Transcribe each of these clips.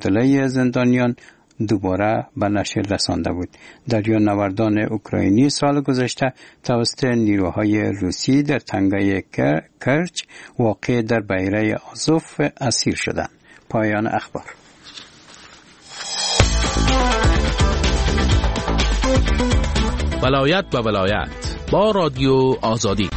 مبادله زندانیان دوباره به نشر رسانده بود. دریانوردان اوکراینی سال گذشته توسط نیروهای روسی در تنگه کرچ واقع در بحیره آزوف اسیر شدند. پایان اخبار. ولایت به ولایت با رادیو آزادی.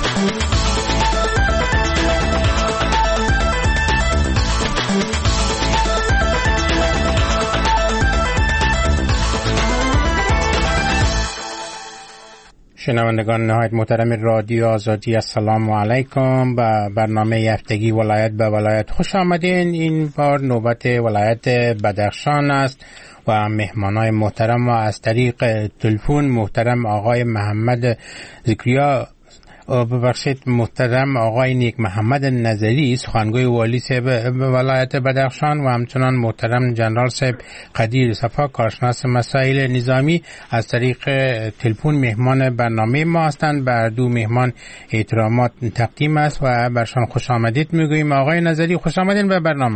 شنوندگان نهایت محترم رادیو آزادی، السلام علیکم. به برنامه هفتگی ولایت به ولایت خوش آمدین. این بار نوبت ولایت بدخشان است و مهمانای محترم و از طریق تلفن محترم آقای محمد ذکریا، محترم آقای نیک محمد نظری سخنگوی والی صاحب ولایت بدخشان و همچنان محترم جنرال صاحب قدیر صفا کارشناس مسائل نظامی از طریق تلفن مهمان برنامه ما هستند. بر دو مهمان احترامات تقدیم است و برشان خوش آمدید میگوییم. آقای نظری خوش آمدین به برنامه.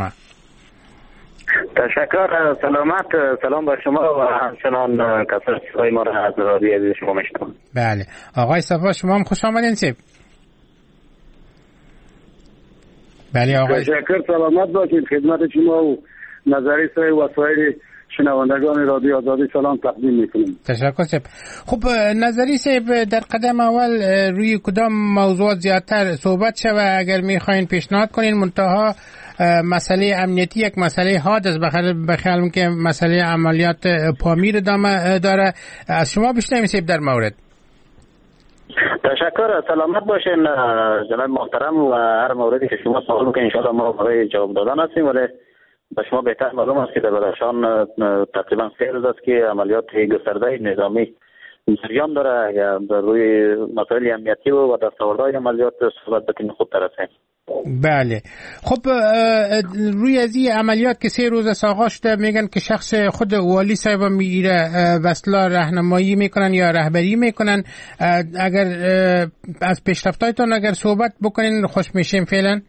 تشکر. سلام بر شما و همچنان کسایی ما را از رادیو شما میشنوم. بله آقای صفا شما هم خوش آمدین سیب. بله آقای تشکر. سلامت باشید. خدمت شما و نظری سای وسایل شنوندگان رادیو آزادی سلام تقدیم میکنیم. تشکر سیب. خب نظری سیب، در قدم اول روی کدام موضوعات زیادتر صحبت شود اگر میخواین پیشنهاد کنین؟ منتها مسئله امنیتی یک مسئله حاد است، بخیالم که مسئله عملیات پامیر ادامه داره. از شما بیشتر میسیب در مورد. تشکر. سلامت باشین جناب محترم و هر موردی که شما سوال میکنین انشاءالله ما برای جواب دادن هستیم، ولی به شما بهتر معلوم است که در بدخشان تقریبا 3 روز است که عملیات گسترده نظامی جریان داره. در روی مسائل امنیتی و دستاوردهای عملیات صحبت بکنیم خودتر است. بله خب روی از این عملیات که 3 روز آغاز شده میگن که شخص خود والی صاحب میره وصلا راهنمایی میکنن یا رهبری میکنن. اگر از پیشرفتایتون اگر صحبت بکنین خوش میشیم فعلا.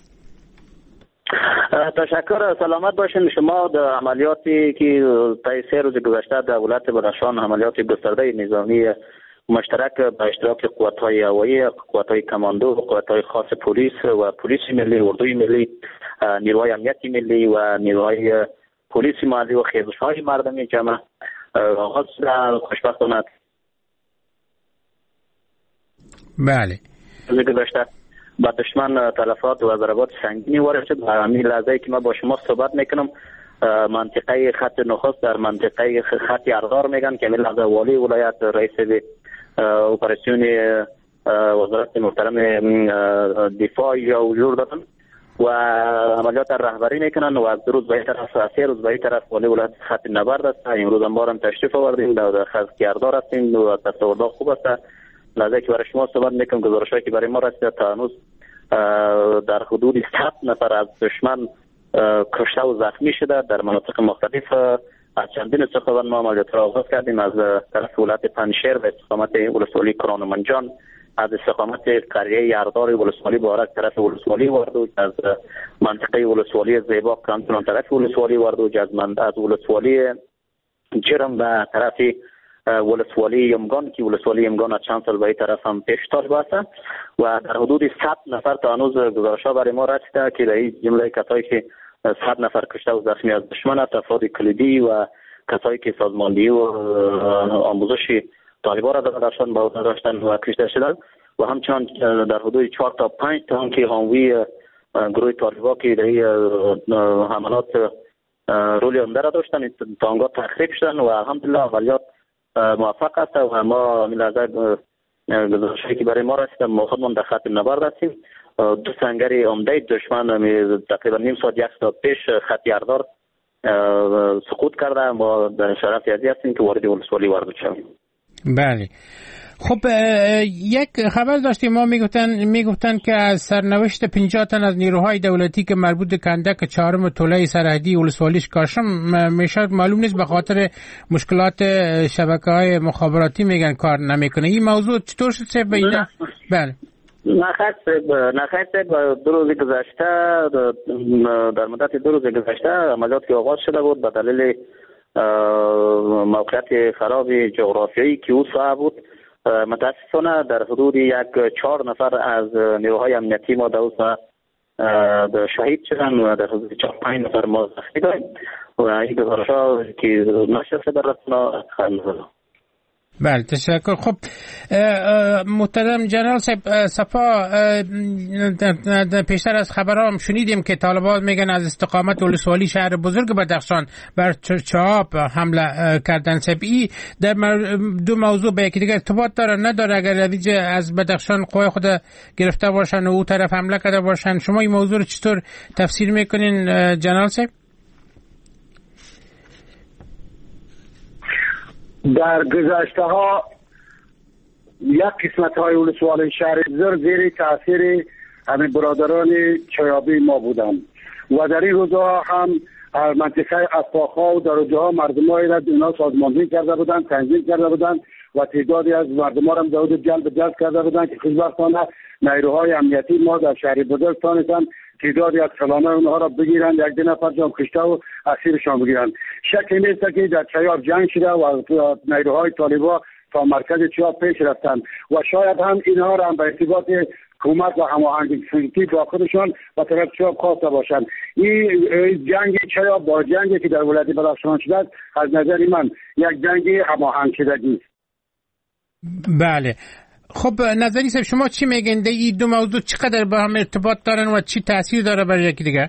تشکر. سلامت باشین. شما در عملیاتی که طی 3 روز گذشته در ولایت بدخشان عملیات گسترده نظامی مشترک به اشتراک قوات‌های هوایی، قوات‌های کماندو، قوات‌های خاص پلیس و پلیس ملی، اردوی ملی، نیروهای امنیتی ملی و نیروهای پلیس محلی و خیزش‌های مردمی جمع آغاز شده. خوشبختانه بله گذشته با دشمن تلفات و ضربات سنگینی وارد شد. و همین لحظه‌ای که ما با شما صحبت میکنم منطقه خط نخست در منطقه خط اردار میگن که همین لحظه والی ولایت رئیس اپراسیون وزارت محترم دفاع یا حضور دادن و عملیات رهبری میکنن و از 2 روز به این طرف 3 روز به این طرف والی ولایت خط نبرد است. امروز هم بارم تشریف آوردیم در خط اردار هستیم و دستاوردها خوب است. لحظه که برای شما صحبت میکنم گزارشایی که برای ما رسیده تا هنوز در حدود 100 نفر از دشمن کشته و زخمی شده در مناطق مختلف. از چندین استخبارات ما عملیات را آغاز کردیم از طرف ولایت پنشیر و استقامت ولسوالی کران و منجان، از استقامت قریه اردار ولسوالی بارک طرف ولسوالی واردوج، از منطقه ولسوالی زیبا کانتون طرف ولسوالی واردوج، از ولسوالی جرم به طرف ولسوالی یمگان که ولسوالی یمگان از چند سال به این طرف هم پیشتاز باسته و در حدود 100 نفر تا هنوز گزارش‌ها برای ما رسیده که در این جمله کسایی که 100 نفر کشته و زخمی از دشمن است، افراد کلیدی و کسایی که سازماندهی و آموزش طالبان را داشتن با داشتن و کشته شدند و همچنان در حدود 4 تا 5 تا که حامی گروه طالبان که در حملات رولی عمده را داشتن تانگا تخریب شدن و الحمدلله عملیات موفق است و ما ملازم گزارشی که برای ما رسیده ما خودمون در خط نبرد هستیم. 2 سنگر عمده دشمن تقریبا نیم ساعت 1 ساعت پیش خط اردار سقوط کرده. ما در شرف یادی هستیم که وارد ولسوالی وارد شویم. بله خب یک خبر داشتیم ما میگفتن که از سرنوشت 50 تن از نیروهای دولتی که مربوط به کندک 4 توله سرحدی ولسوالیش کاشم میشد معلوم نیست به خاطر مشکلات شبکه‌های مخابراتی میگن کار نمیکنه. این موضوع چطور شد سه بینه؟ بله نخیر دو روز گذشته در مدت 2 روز گذشته عملیات که آغاز شده بود به دلیل موقعیت خراب جغرافیایی که او سایه بود. متاسفانه در حدود 4 نفر از نیروهای امنیتی ما در او شهید شدن و در حدود 4-5 نفر ما زخمی داریم و این گزارش‌ها که نشر شده در رسانه‌ها خبر. بله تشکر. خب محترم جنرال صفا، پیشتر از خبرها هم شنیدیم که طالبان میگن از استقامت ولسوالی شهر بزرگ بدخشان بر چهاب حمله کردن. سبعی در دو موضوع به یکی دیگر ارتباط داره نداره؟ اگر از بدخشان قوای خود گرفته باشن و او طرف حمله کرده باشن، شما این موضوع رو چطور تفسیر میکنین جنرال صاحب؟ در گذشته ها یک قسمت های ولسوالی شهر زر زیر تاثیر همین برادران چیابی ما بودند و در این روزها هم منطقه اسفاخا و در اونجاها مردم های را اینا سازماندهی کرده بودند، تنظیم کرده بودند و تعدادی از مردم ها را داود جلب کرده بودند که خوشبختانه نیروهای امنیتی ما در شهر بزرگ تانستند تعدادی از کلانه اونها را بگیرند، 1 نفر جان کشته و اسیرشان بگیرند. شکی نیست که در چیاب جنگ شده و نیروهای طالبان تا مرکز چیاب پیش رفتند و شاید هم اینها را هم به ارتباط حکومت و هماهنگی سیاسی با خودشان و طرف چیاب خواسته باشند. این جنگ چیاب با جنگی که در ولایت بدخشان شده از نظر من یک جنگ هماهنگ شدگی است. بله. خب نظری صاحب شما چی میگین؟ این دو موضوع چقدر با هم ارتباط دارن و چی تاثیر داره بر یکی دیگر؟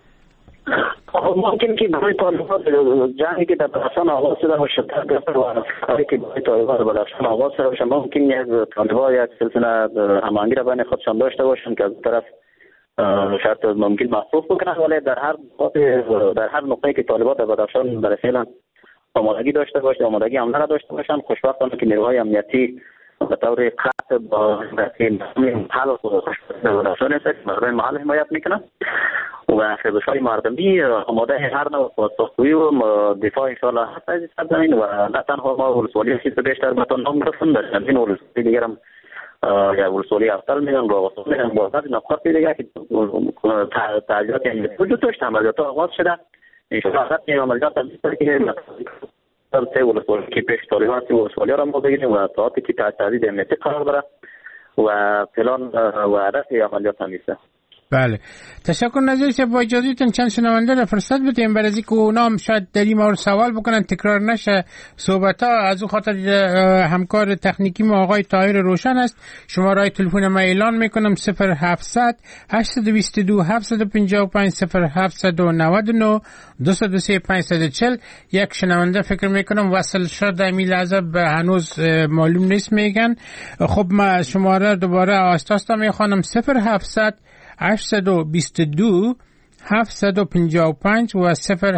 ممکن که برای طالبان جنگی که در بدخشان آغاز شده و شدت گرفته و کاری که برای طالبان در بدخشان آغاز شده باشه، ممکن یک طالبان یک سلسله هماهنگی را بین خودشان داشته باشند که از طرف شاید ممکن محسوس بکنند، ولی در هر نقطه‌ای که طالبان در بدخشان برای فعلا آمادگی داشته باشه، آمادگی حمله را داشته باشند، خوشبختانه که نیروهای امنیتی به طور قطع با حل و بدخشان است که مردم محل حمایت میکنن و خیزش‌های مردمی آماده هر نوع پاسخگویی و دفاع انشاءالله هست از این زمین و نه تنها ما ولسوالی چیز بیشتر بتون نام رسون در چندین ولسوالی دیگر هم یا ولسوالی افتال میگن راوستان میگن با بعضی نقاط دیگر که تعجیلات وجود داشت، عملیات آغاز شده. انشاءالله حتی این عملیات هم بیشتر که سه ولسوالی که پیش طالبان سی ولسوالی را ما بگیریم و ساعتی که تهدید امنیتی قرار داره و پلان و هدف عملیات هم نیست. بله تشکر. نظری صاحب با اجازهتون چند شنونده را فرصت بدیم برای اینکه اونا هم شاید در این مورد سوال بکنن، تکرار نشه صحبت‌ها. از اون خاطر همکار تکنیکی ما آقای طاهر روشن است. شماره تلفن ما اعلان میکنم 0700 822 755 0799 203 540. یک شنونده فکر میکنم وصل شد در این لحظه هنوز معلوم نیست میگن. خب ما شماره دوباره آستاستا میخوانم 0700 822 755 و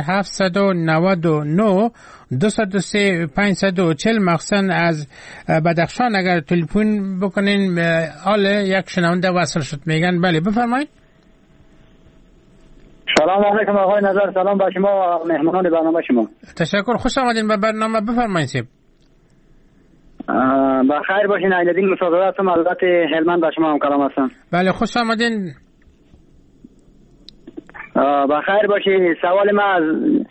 0799 203 540. مخصوصا از بدخشان اگر تلفن بکنین حال یک شنونده وصل شد میگن. بله بفرمایید. سلام علیکم آقای نظر، سلام با شما و مهمانان برنامه شما. تشکر، خوش آمدین به برنامه. بفرمایید سیب. بخیر باشین. عیدالدین مصادره هستم، البته هلمند با شما هم کلام هستم. بله خوش آمدین. بخیر باشی. سوال ما از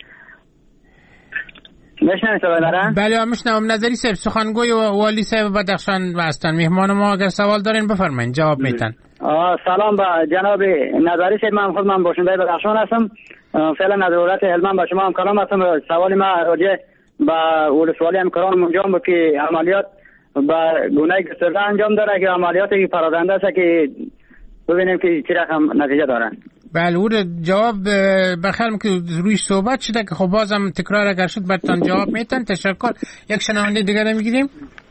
میشنوید سوال دارن؟ بله میشنوم. نظری صاحب سخنگوی والی صاحب بدخشان هستن. مهمان ما اگر سوال دارین بفرمایید جواب میتن. سلام با جناب نظری صاحب، من خود باشنده بدخشان هستم، فعلا از دولت هلمند با شما هم کلام هستم. سوال ما راجع به ولسوالی همکاران انجام بود که عملیات با گونه گسترده انجام داره که عملیاتی پراکنده است که ببینیم که چه رقم نتیجه دارن. بله او جواب بخیرم که روی صحبت شده که خب بازم تکرار اگر شد برتان جواب میتن. تشکر. یک شنونده دیگر میگیریم.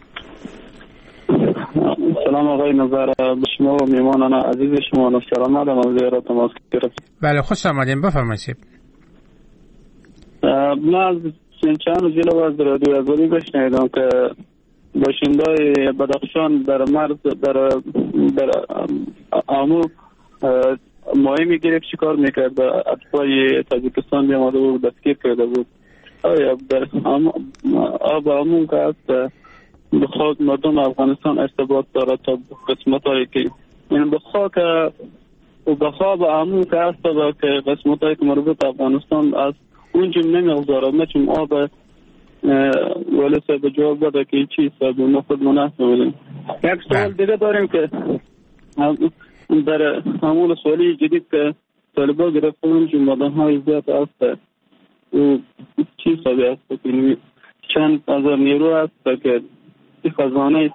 سلام آقای نظر، به شما و میمانان عزیز شما نشکر آمدم از زیارت تماس گرفت. بله خوش آمدین بفرمایید. من از چند روز جلو از رادیو آزادی بشنیدم که باشندای بدخشان در مرز در آمو مهمی گرفت شکار میکرد، اتباعی تاجیکستان میامده بود دستگیر کرده بود. آیا در آب آمو که هست بخواد مردم افغانستان ارتباط دارد تا قسمت هایی که این به خاک و به خواب عمو که هست که قسمت های که مربوط افغانستان از اونجا نمیگذاره نچون آب ولی به جواب بده که چی سبب ما خود مناسب بودیم. یک سوال دیگه داریم که در همون سوالی جدید که طالبا گرفتن اونجا مادن های زیاد هست و چی سبب هست که چند هزار نیرو هست که خزانه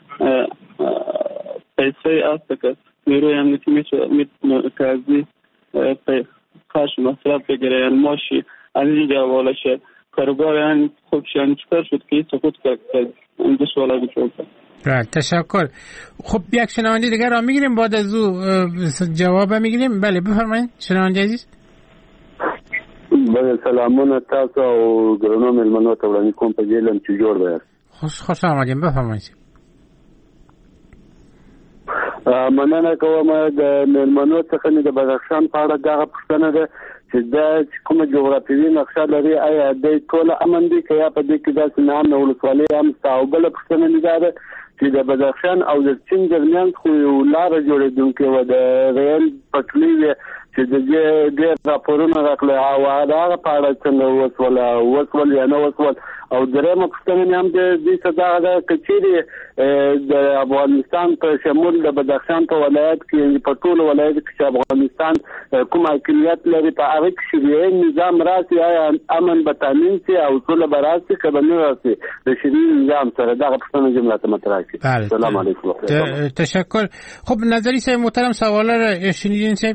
پیسه هست که نیروی امنیتی میتونه که از خاش مصرف بگیره یعنی ماشی از اینجا حواله شه کاربار یعنی خوبش یعنی چکار شد که سقوط کرد این دو سوالا بچون کرد. تشکر. خب یک شنونده دیگر را میگیریم بعد از او جواب میگیریم. بله بفرمایید شنونده عزیز. بله سلامونه تاسو او ګرانو مېلمنو ته وړاندې کوم په جیلم چې جوړ وای. خوش آمدید بفرمایید. مننه کوم د مېلمنو څخه د بدخشان په اړه دغه پوښتنه ده چې دا کومه جغرافیوي نقشه لري آیا د ټول امن دي که یا په دې کې داسې نه امن ولسوالۍ هم شته او بله پوښتنه مې دا ده چې د بدخشان او د چین درمیان خو یو لاره جوړېدونکې وه د ریل پټلۍ وې چې د دې ډېر راپورونه راغلي او هغه په اړه څنګه وسول یا نه وسول او درېیمه پوښتنه مې هم د دې څه دغه ده که چیرې د افغانستان په شمول د بدخشان په ولایت کې په ټولو ولایتو کې چې افغانستان کوم حاکمیت لري په هغه کې شریعي نظام راسي آیا امن به تامین شي او سوله به راسي که به نه راسي د شریعي نظام سره دغه پوښتنه جمله ته مطرح شي. سلام علیکم. تشکر. خب نظری صاحب محترم سوالا را شنیدین صاحب؟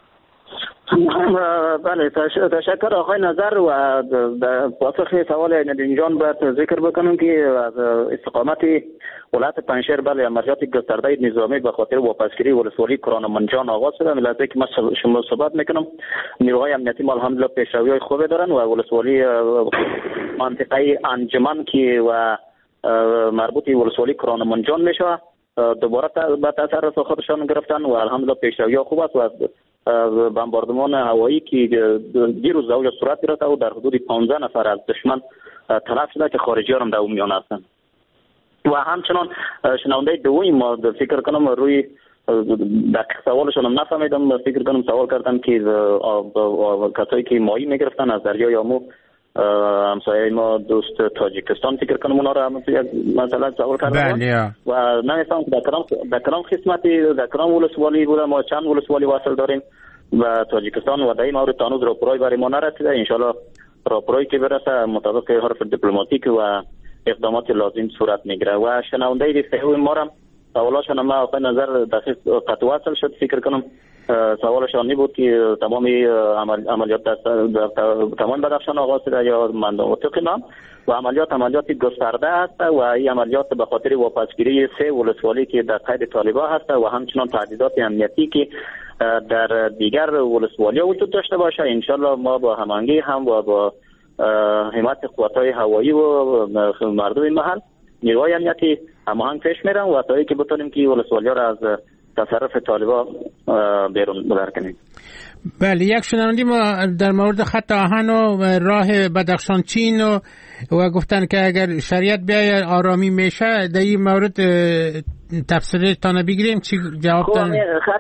بله تشکر آقای نظر و پاسخ سوال ندیم جان باید ذکر بکنم که از استقامت ولایت پنجشیر بله عملیات گسترده نظامی به خاطر واپسگیری ولسوالی کرانمنجان آغاز شده. ملازمه که من شما صحبت میکنم نیروهای امنیتی ما الحمدلله پیشروی خوبی دارن و ولسوالی منطقه انجمن که و مربوط ولسوالی کرانمنجان میشه دوباره به تصرف خودشان گرفتن و الحمدلله پیشروی خوب است و بمباردمان هوایی که دیروز در صورت گرفت و در حدود 15 نفر از دشمن تلف شده که خارجی‌ها هم در اون میان هستند. و همچنان شنونده دومی ما فکر کنم روی دقیق سوالشون هم نفهمیدم، فکر کنم سوال کردن که کسایی که ماهی میگرفتن از دریای آمو همسایه ما دوست تاجیکستان فکر کنم اونا را مثلا سوال کردن و نمی‌فهمم در کدام قسمتی در کدام ولسوالی بوده. ما چند ولسوالی واصل داریم و تاجیکستان و در این مورد هنوز راپورای برای ما نرسیده. انشالله راپورایی که برسه مطابق حرف دیپلماتیک و اقدامات لازم صورت میگیره. و شنونده دیگه ما را سوالاشون ما آقای نظر دقیق قطع وصل شد. فکر کنم سوالشان این بود که تمامی عملیات تمام بدخشان آغاز شده یا مناطق نام و عملیات گسترده است و این عملیات به خاطر واپسگیری 3 ولسوالی که در قید طالبان هست و همچنان تهدیدات امنیتی که در دیگر ولسوالی وجود داشته باشه. انشالله ما با هماهنگی هم و با حمایت قوت‌های هوایی و مردم محل نیروهای امنیتی هماهنگ پیش میرن و تا اینکه بتونیم که ولسوالی‌ها را از تصرف طالبان بیرون ببریم. بله یک شنونده ما در مورد خط آهن و راه بدخشان چین و گفتن که اگر شریعت بیاید آرامی میشه در این مورد تفسیر تانه بگیریم چی جواب دارن؟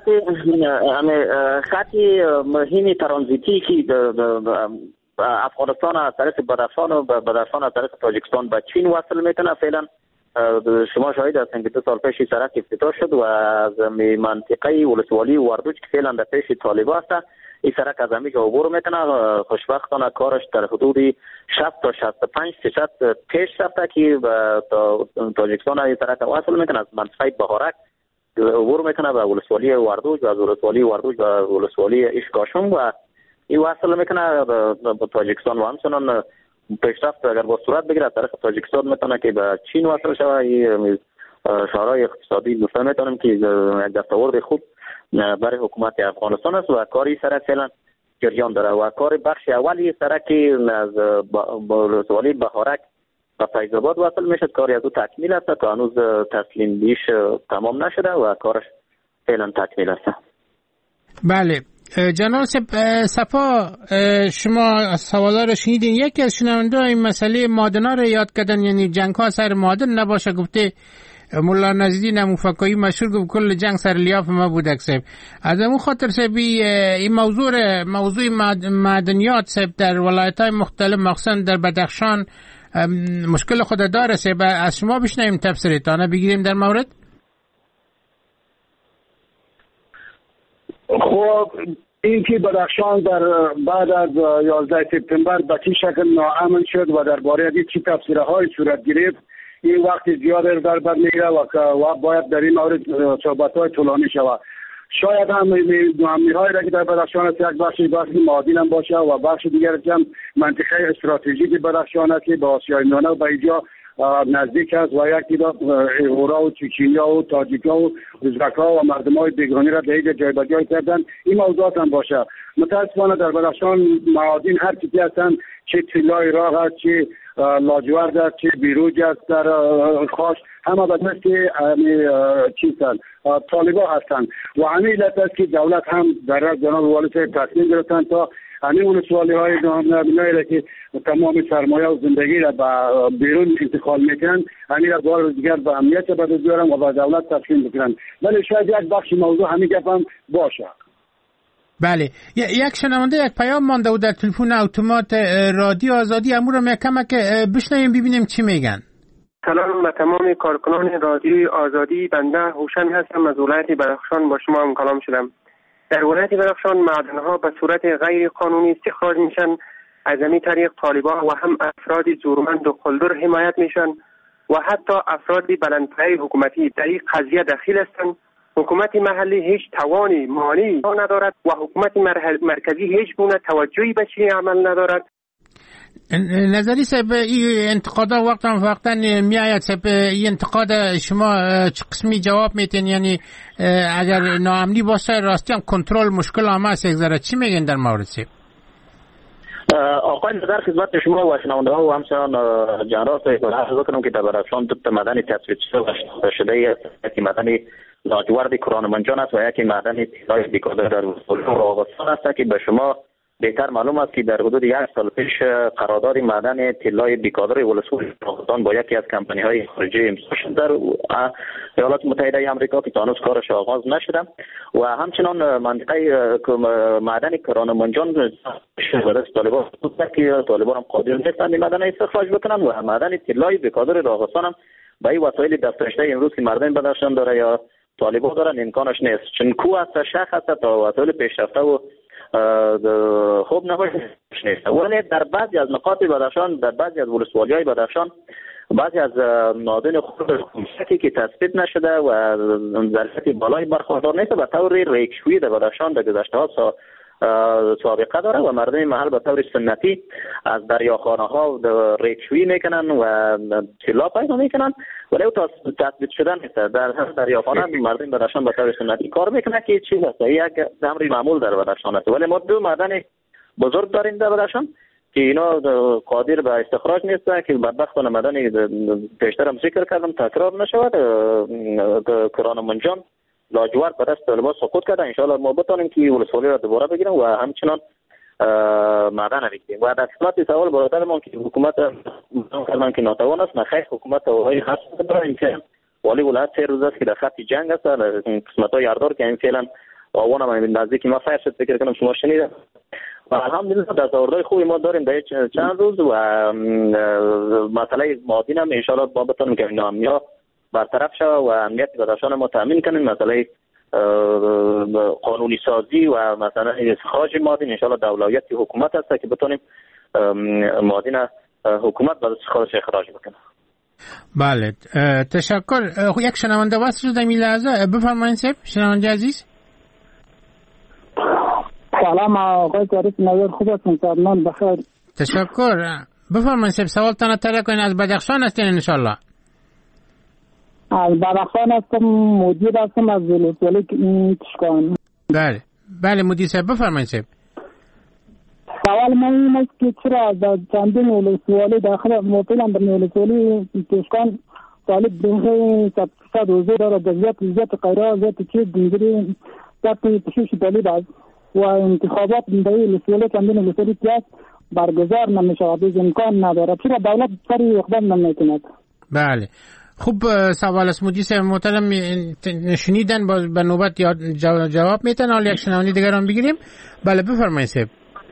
خطی مهم ترانزیتی که افغانستان از طریق بدخشان و بدخشان از طریق تاجیکستان به چین وصل میکنه. فعلا شما شاهد هستین که 2 سال پیش سرک افتتاح شد و از منطقه ولسوالی وردوج که فعلا در پیش طالبان است این سرک از همینجا عبور میکنه. خوشبختانه کارش در حدود 60 تا 65% پیش رفته که تا تاجیکستان این سرک وصل میکنه. از منطقه بهارک عبور میکنه به ولسوالی وردوج و از ولسوالی وردوج به ولسوالی اشکاشم و این وصل میکنه به تاجیکستان و همچنان پیشرفت اگر با صورت بگیره از طرف تاجیکستان میتونه که به چین وصل شود. این شورای اقتصادی دوسته میتونم که یک دستاورد خوب برای حکومت افغانستان است و کاری سرک فعلا جریان داره و کار بخش اولی سرک از ولسوالی بهارک و فیض‌آباد وصل میشد. کاری از او تکمیل است که هنوز تسلیم بیش تمام نشده و کارش فعلا تکمیل است. بله جناب صفا شما سوالا رو شنیدین. یکی از شنونده این مسئله مادنا رو یاد کردن، یعنی جنگ ها سر مادن نباشه. گفته مولا نزدین مفکری مشهور گفت کل جنگ سر لیاف ما بودک سب از امون خاطر سب این موضوع معدنیات سب در ولایت‌های مختلف مخصوصا در بدخشان مشکل خود داره سب از شما بشنویم تفسیرتانه بگیریم در مورد. خب این که بدخشان در بعد از 11 سپتامبر به چه شکل ناامن شد و درباره از چه تفسیرهای صورت گرفت این وقت زیاد در بر میره و باید در این مورد صحبت‌های طولانی شود. شاید هم مهمی‌هایی را که در بدخشان است یک بخش معادن هم باشه و بخش دیگر هم منطقه استراتژیک بدخشان است که به آسیای میانه و به اینجا نزدیک است و یک تعداد اورا و چچنیا و تاجیکا و ازبک‌ها و مردم‌های بیگانی را در جای به جای کردن. این موضوعات هم باشه. متأسفانه در بدخشان معادن هر چیزی هستند، چه طلای راه است، چه لاجورد است، چه بیروج است در خاش، همه به دست چیزن طالبان هستند و همین علت است که دولت هم در جناب والی صاحب تصمیم گرفتند تا همین ولسوالی‌های نامنایی را که تمام سرمایه و زندگی را به بیرون انتقال میکنند همین را بار دیگر به امنیت به دست بیارن و به دولت تسلیم بکنند. ولی شاید یک بخش موضوع همین گپ هم باشه. بله، یک شنونده یک پیام مانده و در تلفن اتومات رادیو آزادی امور را کمک بشنویم ببینیم چی میگن. سلام به تمام کارکنان رادیو آزادی. بنده هوشنگ هستم از ولایت بدخشان، با شما هم کلام شدم. در ولایت بدخشان معدن‌ها به صورت غیر قانونی استخراج میشن. از همین طریق طالبان و هم افراد زورمند و قلدر حمایت میشن و حتی افراد بلندپایه حکومتی در این قضیه دخیل هستند. حکومت محلی هیچ توانی مالی ندارد و حکومت مرکزی هیچ گونه توجهی به چنین عمل ندارد. نظری صاحب این انتقادا وقتا میآید صاحب این انتقاد شما چه قسمی جواب میتین؟ یعنی اگر ناامنی باشه راستی هم کنترل مشکل هم هست یک ذره چی میگن در مورد صاحب؟ آقای در خدمت شما و شنونده ها و همچنان جنرال صاحب عرض کنم که در بدخشان دو تا معدن تثبیت شده یکی معدن لاجورد کرانمنجان است و یکی معدن طلای بیکادر در راغستان است که به شما بهتر معلوم است که در حدود 1 سال پیش قرارداد معدن طلای بیکادر ولسوالی راغستان با یکی از کمپانی‌های خارجی امضا شد در ایالات متحده آمریکا که تا هنوز کارش آغاز نشده و همچنان منطقه معدن کرانمنجان به دست طالبان بود که طالبان هم قادر نیستند این معدن استخراج بکنن و معدن طلای بیکادر راغستان هم به این وسایل دسترسی امروز که مردم بدخشان داره یا طالبان دارن امکانش نیست، چون کوه است شخص است تا وسایل پیشرفته و خوب نباشه نیست. ولی در بعضی از نقاط بدخشان، در بعضی از ولسوالی‌های بدخشان بعضی از معادن خودروستی که تثبیت نشده و ظرفیت بالای برخوردار نیست به طور ریکشویی در بدخشان در گذشته‌ها سابقه داره و مردم محل به طور سنتی از دریاخانه‌ها ریکشویی میکنن و طلا پیدا میکنن ولی تا تثبیت شدن نیست. در هر دریاخانه مردم بدخشان به طور سنتی کار میکنه که چیز است، یک امر معمول در بدخشان است. ولی ما دو معدن بزرگ داریم در بدخشان که اینا قادر به استخراج نیستن که بدبختانه معدن پیشتر هم ذکر کردم تکرار نشود. کرانمنجان لاجورد به دست طالبان سقوط کرده. انشاءالله ما بتونیم که ولسوالی را دوباره بگیریم و همچنان معدن بگیریم. و در قسمت سوال برادرمان که حکومت کردن که ناتوان است، نخیر حکومت توانایی هست داره. اینکه والی ولایت 3 روز است که در خط جنگ است. قسمت‌های یاردار که این فعلا آوان هم نزدیک ما فیر شد، فکر کنم شما شنیدید. و الحمدلله دستاوردهای خوبی ما داریم در چند روز و مسئله معادن هم انشاءالله ما بتونیم که ناامنی‌ها برطرف شود و امنیت بدخشان ما تامین کنیم. مسئله قانونی سازی و مثلا استخراج معادن انشاءالله در اولویت حکومت است که بتونیم معادن حکومت به خودش اخراج بکنه. بله تشکر. یک شنونده واسه در این لحظه بفرمایید صاحب. شنونده عزیز سلام آقای جاریف نویر، خوب هستین؟ سلام بخیر. تشکر. بفرمایید صاحب سوالتان طرح کنین. از بدخشان هستین انشالله؟ از بدخشان هستم، مدیر هستم از ولسوالی تشکان. بله بله مدیر صاحب بفرمایید صاحب. سوال من این است که چرا در چندین ولسوالی داخل موفیلان در ولسوالی تشکان طالب بینه صد روزه داره جزیت قیره زیت چیز دیگری تاپی پشیش طالب است و انتخابات در ولسوالی چندین ولسوالی پیاس برگزار نمیشه و امکان نداره. چرا دولت سری اقدام نمیکند؟ بله خوب سوال است مجید محترم شنیدن به نوبت جواب میتن. حالا یک شنونده دیگر هم بگیریم. بله بفرمایید صاحب.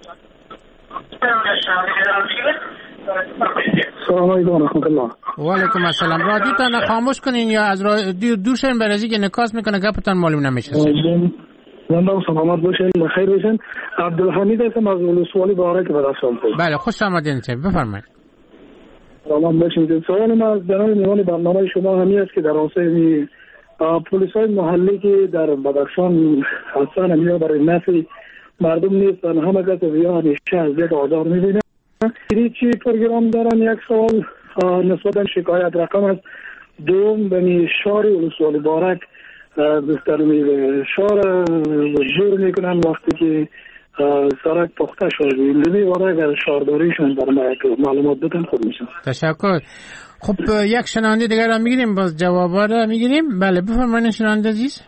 سلام علیکم و رحمت الله. و علیکم السلام. رادیو تا خاموش کنین یا از رادیو دور شین، برای اینکه نکاس میکنه گپتون معلوم نمیشه. زنده و سلامت باشین، بخیر باشین. عبدالحمید هستم از ولسوالی بهارک بدخشان. بله خوش آمدین صاحب، بفرمایید. سلام باشین. سوال من از جناب میوان برنامه شما همین است که در راسته پلیسای محلی که در بدخشان هستن همین برای نفع مردم نیستن، همه کس زیاد اذیت آزار میبینن. چی پروگرام دارن؟ یک سوال نسبتا شکایت رقم است. دوم بنی شهر ولسوالی بارک در شهر جور میکنن وقتی که سرک پخته شده. لیمی وارد اگر شهرداریشون برای معلومات بدن خود میشن. تشکر. خب یک شنونده دیگر هم میگیریم، باز جوابا رو میگیریم. بله بفرمایید شنونده عزیز.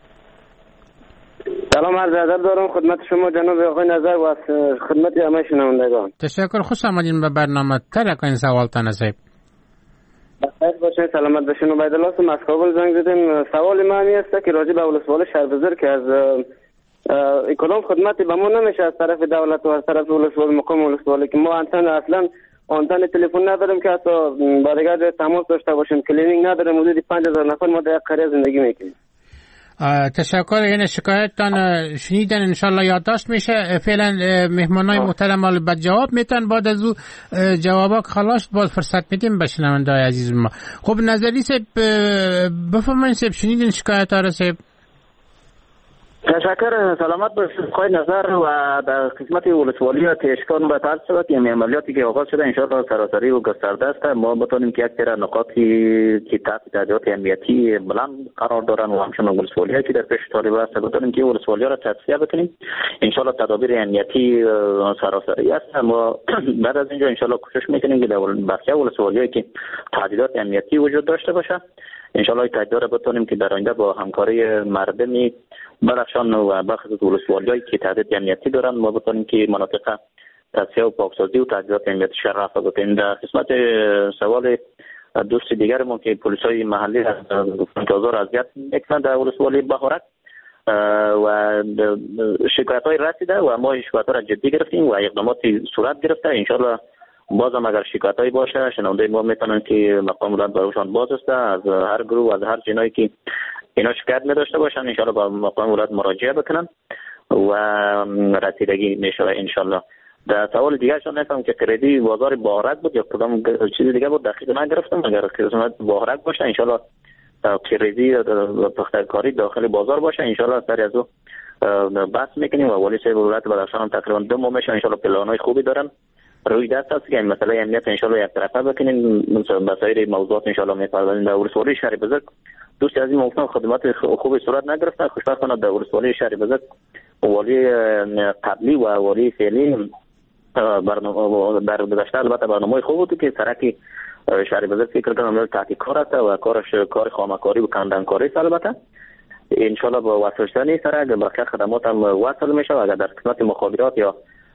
سلام عرض ادب دارم خدمت شما جناب آقای نظر و خدمت همه شنوندگان. تشکر، خوش آمدین به برنامه. ترک سوالتان است. بخیر باشین، سلامت باشین. عبیدالله هستم از کابل زنگ زدم. سوال من این است که راجع به ولسوالی شهربزر که از کدام خدمتی به ما نمیشه از طرف دولت و از طرف ولسوالی مقام ولسوالی که ما اصلا آنتن تلفن نداریم که حتی با دیگر تماس داشته باشیم، کلینیک نداریم. حدود 5000 نفر ما در قریه زندگی میکنیم. تشکر. این شکایتتان شنیدن، انشالله یادداشت میشه. فعلا مهمانای محترم به جواب میتن، بعد از او جوابا خلاص باز فرصت میدیم به شنونده‌های عزیز ما. خب نظری صاحب بفرمایید صاحب، شنیدین شکایت ها را صاحب؟ تشکر. سلامت باشید آقای نظر. و در قسمت ولسوالی تشکان به طرز شد که عملیاتی که آغاز شده انشاءالله سراسری و گسترده است. ما بتونیم که یک سری نقاطی که تحت تجهیزات امنیتی بلند قرار دارن و همچنین ولسوالی که در پیش طالب است بتونیم که ولسوالی را تصفیه بکنیم. انشاءالله تدابیر امنیتی سراسری است. ما بعد از اینجا انشاءالله کوشش میکنیم که در بقیه ولسوالی که تجهیزات امنیتی وجود داشته باشه انشاءالله تجهیزات را بتونیم که در آینده با همکاری مردمی بدخشان و بخصوص ولسوالیایی که تهدید امنیتی دارن ما بتونیم که مناطق تصفیه و پاکسازی و تجهیزات امنیتی شهر رفع بکنیم. در قسمت سوال دوست دیگرمون که پلیسای محلی فانتازار اذیت میکنن در ولسوالی بهارک و شکایت‌های رسیده و ما شکایت‌ها را جدی گرفتیم و اقداماتی صورت گرفته. انشاءالله بازم اگر شکایت‌هایی باشه شنونده ما میتونن که مقام ولایت برایشان باز است از هر گروه از هر جنایی که اینا شکایت نداشته باشن انشالله با مقام ولایت مراجعه بکنن و رسیدگی میشه انشالله. در سوال دیگه شون نفهم که کردی بازار بهارک بود یا کدام چیز دیگه بود دقیق نگرفتم. اگر قسمت بهارک باشه انشالله کردی پختکاری داخل بازار باشه انشالله سری از او بحث میکنیم و والی صاحب ولایت بدخشان هم تقریبا 2 ماه میشه انشالله پلانای خوبی دارن روی دست است که این مسئله امنیت انشالله یک طرفه بکنیم. مسائل موضوعات انشالله میپردازیم. در ولسوالی شهر بزرگ دوستی از این مفتن خدمات خوبی صورت نگرفتن. خوشبختانه در ولسوالی شهر بزرگ والی قبلی و والی فعلی در گذشته البته برنامه خوب بود که سرک شهر بزرگ فکر کنم تحت کار است و کار خامکاری و کندنکاری است. البته انشالله با وصل شدن سرک بقیه خدمات هم وصل میشه و اگر در قسمت مخابرات یا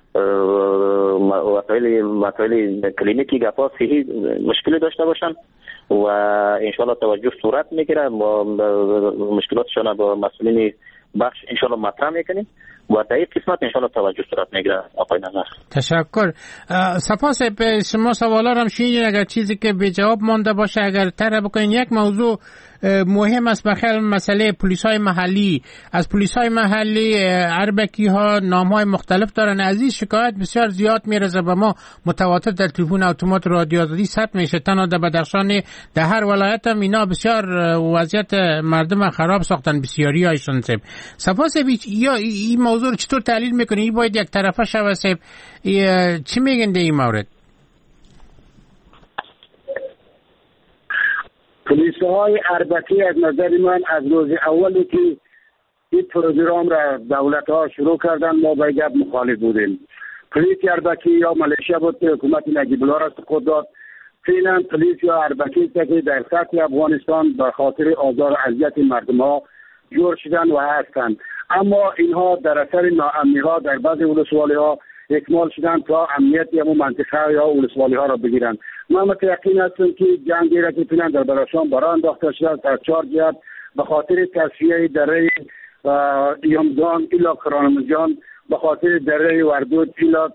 مسائل کلینیکی گپا صحی مشکلی داشته باشن و انشالله توجه صورت میگیره و مشکلاتشان با مسئولین بخش انشالله مطرح میکنیم و در این قسمت انشالله توجه صورت میگیره. آقای نظر تشکر. سپاس. شما سوالا هم شنیدین. اگر چیزی که به جواب مانده باشه اگر طرح بکنین. یک موضوع مهم است بخیر مسئله پلیسای محلی. از پلیسای محلی اربکی ها نام های مختلف دارن. از این شکایت بسیار زیاد میرسه به ما متواتر در تلفن اتومات رادیو آزادی ثبت میشه. تنها در بدخشان در هر ولایت هم اینا بسیار وضعیت مردم خراب ساختن بسیاری هایشون. سپاس. یا این موضوع رو چطور تحلیل میکنی؟ این باید یک طرفه شوه. چی میگن در این مورد؟ پلیس‌های اربکی از نظر من از روز اولی که این پروگرام را دولت‌ها شروع کردن ما به گپ مخالف بودیم. پلیس اربکی یا ملیشه بود که حکومت نجیب الله را سقوط داد. فعلا پلیس یا اربکی که در سطح افغانستان به خاطر آزار و اذیت مردم‌ها جور شدن و هستند، اما اینها در اثر ناامنی‌ها در بعض ولسوالی‌ها اکمال شدن تا امنیت یا منطقه یا ولسوالی‌ها را بگیرند ما متيقن هستم که جنگی را که پیلان در بدخشان برای انداخته شده در 4 جهت به خاطر تصفیه دره یمدان الی کرانمجان، به خاطر دره وردود الی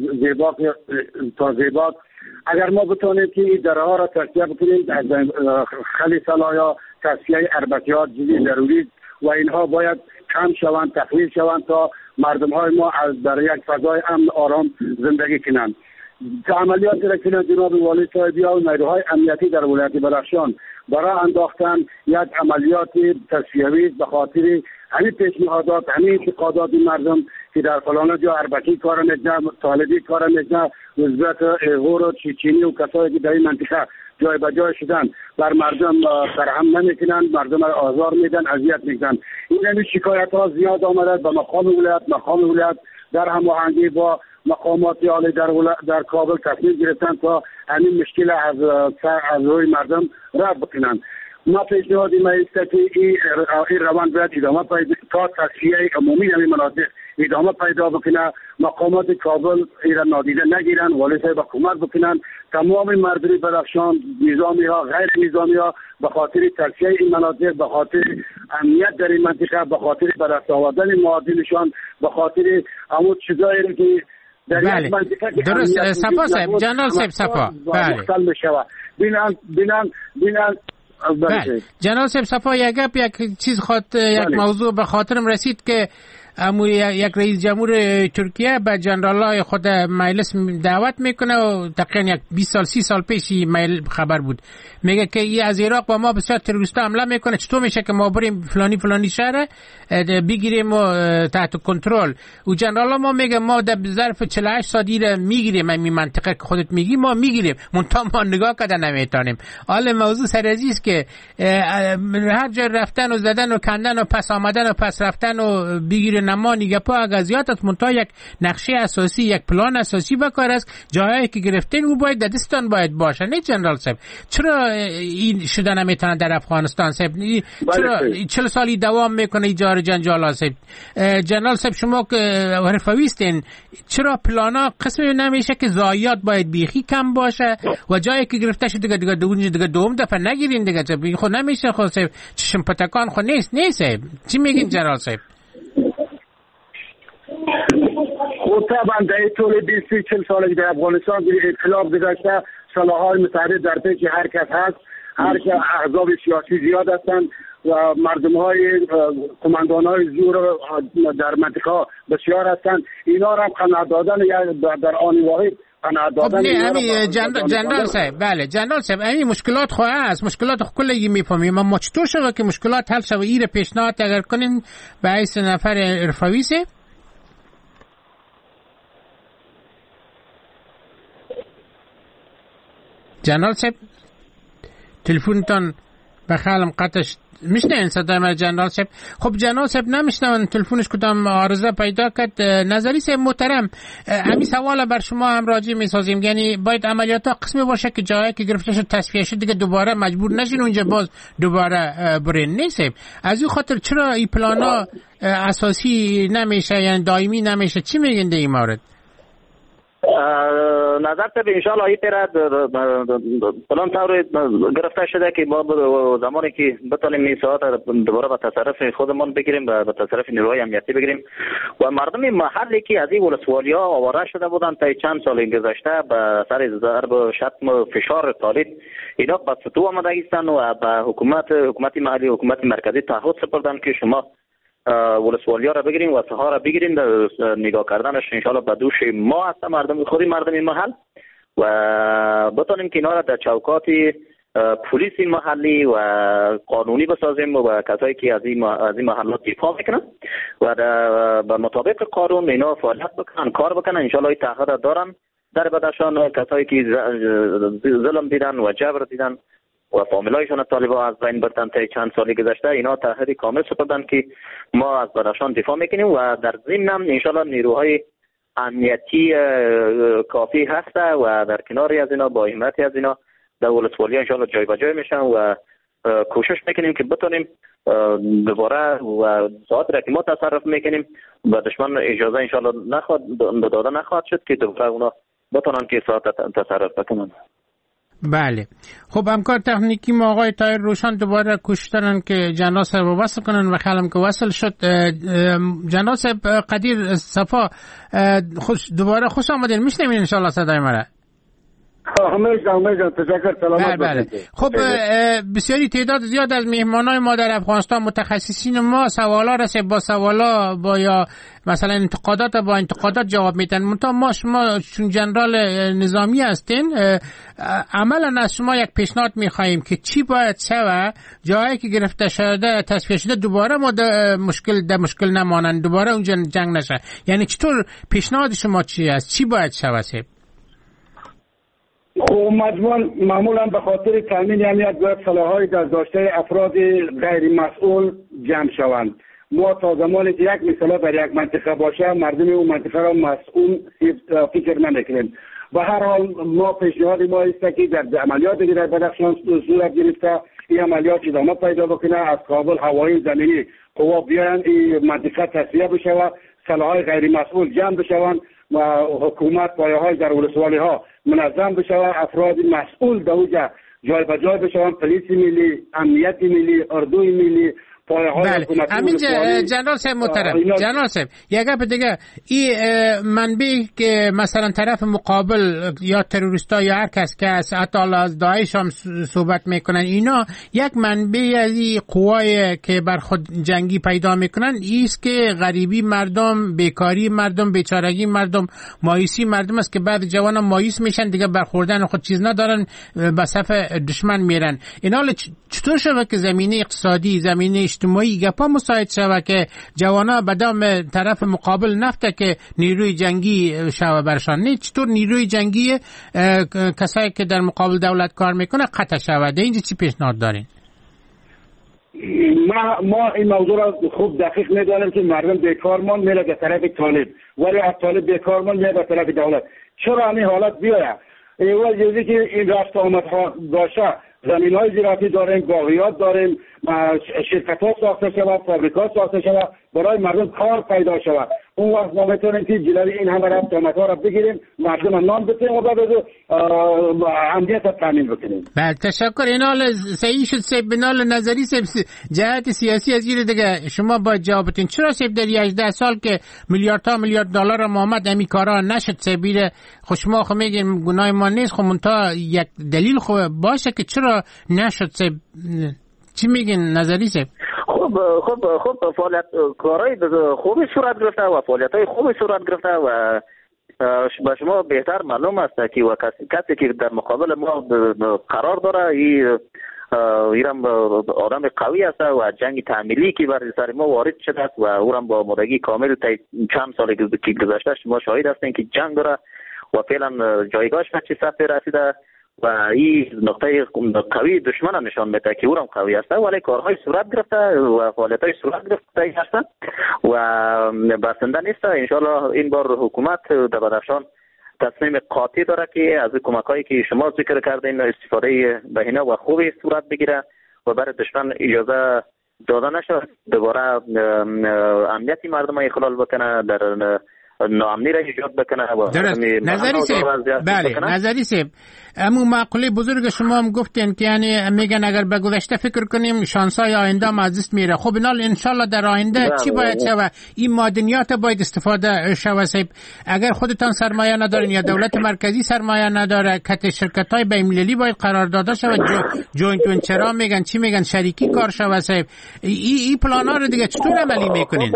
تا زیباک. اگر ما بتونیم که این دره ها را تصفیه بکنیم از خلی سلایا تصفیه اربکیات جدی ضروری و اینها باید کم شوند، تخلیل شوند تا مردم های ما در یک فضای امن آرام زندگی کنند. عملیاتی را که جناب والی صاحبی و نیروهای امنیتی در ولایت بدخشان برای انداختن یک عملیات تصفیه‌ای به خاطر همین پیشنهادات، همین اعتقادات مردم که در فلان جا اربکی کار میکنه، طالبی کار میکنه، ازبک، ایغور و چیچینی و کسایی که در این منطقه جای به جای شدن بر مردم فراهم نمیکنن، مردم را آزار میدن، اذیت میکنن. این شکایت ها زیاد آمده به مقام ولایت در هماهنگی با مقامات عالی در کابل تصمیم گرفتن تا همین مشکل از روی مردم رد بکنن. ما پیشنهاد ما است که این روند باید ادامه پیدا تا تصفیه عمومی همین مناطق ادامه پیدا بکنه. مقامات کابل ایران نادیده نگیرن، والی صاحب حکومت بکنن. تمام مردم بدخشان، نظامی ها، غیر نظامی ها به خاطر تصفیه این مناطق، به خاطر امنیت در این منطقه، به خاطر به دست آوردن معادلشان، به خاطر همون چیزایی که بله درست. صفا صاحب، جنرال صاحب صفا، بله بینن بله جنرال صاحب صفا، یک چیز یک موضوع به خاطرم رسید که یک رئیس جمهور ترکیه به جنرالای خود مجلس دعوت میکنه و تقریبا 20 سال 30 سال پیش این خبر بود، میگه که این از عراق با ما بسیار تروریستا حمله میکنه، چطور میشه که ما بریم فلانی شهر بگیریم و تحت کنترل. و جنرالا ما میگه ما در ظرف 48 ساعت میگیریم، این منطقه که خودت میگی ما میگیریم، منتها ما نگاه کردن نمیتونیم. حالا موضوع سرازی است که هر جا رفتن و زدن و کندن و پس آمدن و پس رفتن و بگیرن، اما نیگپا اگزیات است، منتها یک نقشه اساسی، یک پلان اساسی بکار است. جایی که گرفتین او باید دستان باید باشه. نه جنرال صاحب، چرا این شده نمیتونه در افغانستان صاحب؟ چرا 40 سالی دوام میکنه ایجار جنجال صاحب؟ جنرال صاحب شما که حرفویستین، چرا پلانا قسمی نمیشه که ضایعات باید بیخی کم باشه و جایی که گرفته شده دیگه دوم دفعه نگیرین دیگه؟ خود نمیشه خود صاحب، چشم پتکان خود نیست صاحب. چی میگین جنرال صاحب؟ خود طبعا در طول 20-40 سال در افغانستان اختلاف گذشته، سلاح‌های متعدد در پیش هر کس هست، هر که احزاب سیاسی زیاد هستند و مردم‌های کماندان‌های زور در منطقه بسیار هستند. اینا را قناعت دادن در آن واحد قناعت دادن. جنرال صاحب، بله جنرال صاحب، این مشکلات خو هست، مشکلات کلی میفهمیم، اما چطور شده که مشکلات حل شود؟ این پیشنهاد اگر کنین به حیث نفر حرفویسه. جنرال صاحب تلفنتان بخالم قطعش میشنین صدای من جنرال صاحب؟ خب جنرال صاحب نمیشنون، تلفنش کدام عارضه پیدا کرد. نظری صاحب محترم، همین سوال بر شما هم راجع میسازیم، یعنی باید عملیات ها قسمی باشه که جایی که گرفته شد تصفیه شد دیگه دوباره مجبور نشین اونجا باز دوباره برین. نیست از این خاطر چرا این پلانا اساسی نمیشه، یعنی دائمی نمیشه؟ چی میگین در این مورد؟ نظر طب انشاءالله این تیرد پلان طور گرفته شده که ما زمانی که بتانیم این ساعت دوباره به تصرف خودمان بگیریم، به تصرف نیروهای امنیتی بگیریم و مردم محلی که از این ولسوالی ها آواره شده بودند تا چند سال گذشته به سر ضرب و شتم و فشار طالب اینا به فتوح آمده ایستند و به حکومت محلی، حکومت مرکزی تعهد سپردن که شما ولسوالی ها را بگیریم و سها را بگیریم، نگاه کردنش انشاءالله به دوش ما هست، خودی مردم محل، و بتانیم که اینا را در چوکات پلیس محلی و قانونی بسازیم و کسایی که از این محلات دفاع میکنن و به مطابق قانون اینا فعالیت بکنن، کار بکنن. انشاءالله تعهد دارن در بدخشان کسایی که ظلم دیدن و جبر دیدن و فامیلایشون طالبا از بین بردن تا چند سالی گذشته، اینا تعهد کامل سپردن که ما از بدخشان دفاع میکنیم و در ضمن هم انشالله نیروهای امنیتی کافی هسته و در کناری از اینا با همتی از اینا در ولسوالی انشالله جای به جای میشن و کوشش میکنیم که بتونیم دوباره و ساعت را که ما تصرف میکنیم و دشمن اجازه انشالله داده نخواهد شد که دوباره اونا بتونن که ساعت تصرف بکنن. بله. خب همکار تکنیکی ما آقای طاهر روشن دوباره کوشش دارن که جناب صاحب وصل کنن و خیالم که وصل شد. جناب صاحب قدیر صفا دوباره خوش آمدین، میشنوین ان شاء الله صدای مرا؟ همیشه تشکر، سلامت باشید. خب بسیاری تعداد زیاد از مهمانای ما در افغانستان متخصصین ما سوالا رسه با سوالا با یا مثلا انتقادات جواب میدن. منتها شما چون جنرال نظامی هستین عملا از شما یک پیشنهاد میخواییم که چی باید شود جایی که گرفته شده تصفیه شده دوباره ما مشکل نمانند، دوباره اونجا جنگ نشه. یعنی چطور پیشنهاد شما چی است؟ چی باید شود؟ خب معمولا به خاطر تامین امنیت باید سلاح‌های دست‌داشته افراد غیر مسئول جمع شوند. ما تا زمانی که یک مثلا در یک منطقه باشه مردم اون منطقه را مسئول فکر نمیکنیم. به هر حال ما پیشنهاد ما است که در عملیاتی که در بدخشان صورت گرفته این عملیات ادامه پیدا بکنه، از کابل هوایی زمینی قوا بیان این منطقه تصفیه بشه و سلاح‌های غیر مسئول جمع بشوند و حکومت پایه‌های در ولسوالی‌ها منظم بشه و افراد مسئول در اونجا جای به جای بشوند، پلیس ملی، امنیت ملی، اردوی ملی، بله. همین جنرال صاحب محترم، جنرال صاحب یک گپ دیگه، این منبعی که مثلا طرف مقابل یا تروریستا یا هر کس که از از داعش هم صحبت میکنن، اینا یک منبعی از این قوای که بر خود جنگی پیدا میکنن ایست که غریبی مردم، بیکاری مردم، بیچارگی مردم، مایوسی مردم است که بعد جوانا مایوس میشن دیگه برخوردن خود چیز ندارن به صف دشمن میرن. اینا چطور شده که زمینه اقتصادی، زمینه اجتماعی گپا مساعد شود که جوانا به دام طرف مقابل نفته که نیروی جنگی شود برشان؟ نه چطور نیروی جنگی کسایی که در مقابل دولت کار میکنه قطع شود؟ اینجا چی پیشنهاد دارین؟ ما این موضوع را خوب دقیق میدانیم که مردم بیکارمان میره به طرف طالب، ولی از طالب بیکارمان میره به طرف دولت. چرا همین حالت بیاید؟ اول جزی که این رفت آمد ها باشه، زمین های زراعتی داریم، باغیات داریم، شرکت ها ساخته شود، فابریکات ساخته شود، برای مردم کار پیدا شود. اون وقت ما میتونیم که جلوی این همه رفت آمد ها را بگیریم، مردم نام بتیم و بعد امنیت را تامین بکنیم. بله تشکر. اینال صحیح شد سیب بنال نظری سیب جهت سیاسی از این دیگه شما باید جواب بدین. چرا سیب در 18 سال که میلیارد دلار محمد امی کارا نشد سیبیر خوشما خو میگین گناه ما نیست، خب منتها یک دلیل خو باشه که چرا نشد سیب؟ چی میگین نظری سیب؟ خب فعالیت کارهای خوبی صورت گرفته و فعالیت‌های خوبی صورت گرفته و به شما بهتر معلوم است که و کسی که در مقابل ما قرار داره ایران آدم قوی است و جنگ تعمیلی که بر سر ما وارد شده است و او را با مدگی کامل چند سال که گذشته شما شاهد هستین که جنگ داره و فعلا جایگاهش به چه سطح رسیده و این نقطه قوی دشمن نشان میده که او هم قوی است، ولی کارهای صورت گرفته و فعالیت‌های صورت گرفته هستند و بسنده نیست. انشالله این بار حکومت در بدخشان تصمیم قاطع داره که از کمک‌هایی که شما ذکر کردین استفاده بهینه و خوبی صورت بگیره و برای دشمن اجازه داده نشود دوباره امنیتی مردم اخلال بکنه، در ناامنی را ایجاد بکنه. نظری سیب، بله نظری سیب، اما معقوله بزرگ شما هم گفتین که یعنی میگن اگر به گذشته فکر کنیم شانسای آینده هم از دست میره. خب اینال انشالله در آینده چی باید شود؟ این معدنیات باید استفاده شود سیب. اگر خودتان سرمایه ندارین یا دولت مرکزی سرمایه نداره، کت شرکت‌های بین‌المللی باید قرار داده شود، جوینت ونچرها میگن چی میگن شریکی کار شود سیب. این پلانا رو دیگه چطور عملی میکنین؟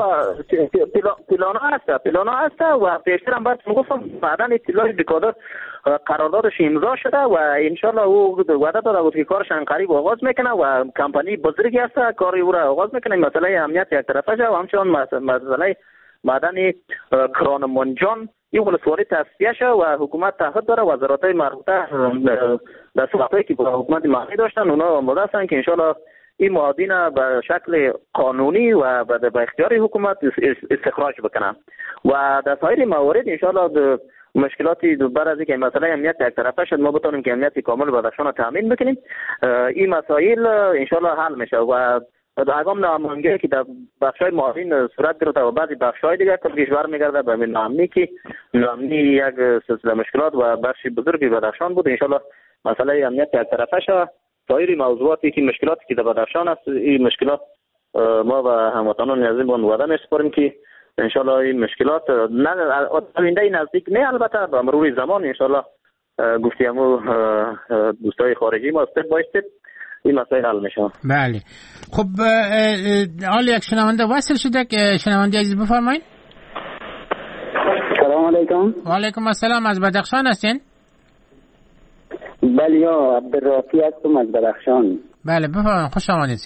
پلانا هست و پیشتر هم باید گفتم بعداً اطلاع دکادر قراردادش امضا شده و انشالله او وعده داده که کارش قریب آغاز میکنه و کمپانی بزرگی است کاری او را آغاز میکنه. مسئله امنیت یک طرفه شد و همچنان مسئله معدن کرانمانجان این ولسوالی تصفیه شد و حکومت تعهد داره وزارت‌های مربوطه در صحبتایی که با حکومت محلی داشتن اونا آماده هستن که انشالله این معادن به شکل قانونی و به اختیار حکومت استخراج بکنن و در سایر موارد انشالله مشکلاتی بعد از اینکه مسئله امنیت یک طرفه شد ما بتونیم که امنیت کامل بدخشان را تامین بکنیم. این مسائل انشالله حل میشه و اقام ناامنی که در بخشای معاون صورت گرفته و بعضی بخشای دیگه کشور میگرده به ناامنی که ناامنی یک سلسله مشکلات و بخشی بزرگی بدخشان بود. انشالله مسئله امنیت یک طرفه شود. سایر موضوعاتی که مشکلاتی که در بدخشان است، این مشکلات ما و هموطنان عزیز با وعده می‌سپاریم که ان شاء الله این مشکلات نه آینده نزدیک نه، البته به مرور زمان ان شاء الله گفتیمو دوستای خارجی ما استپ با استپ این مسائل حل میشه. بله خب حالا یک شنونده وصل شده که شنونده عزیز بفرمایید. سلام علیکم. و علیکم السلام. از بدخشان هستین؟ بله یا عبدالرافی هستم از بدخشان. بله بفرمایید، خوش آمدید.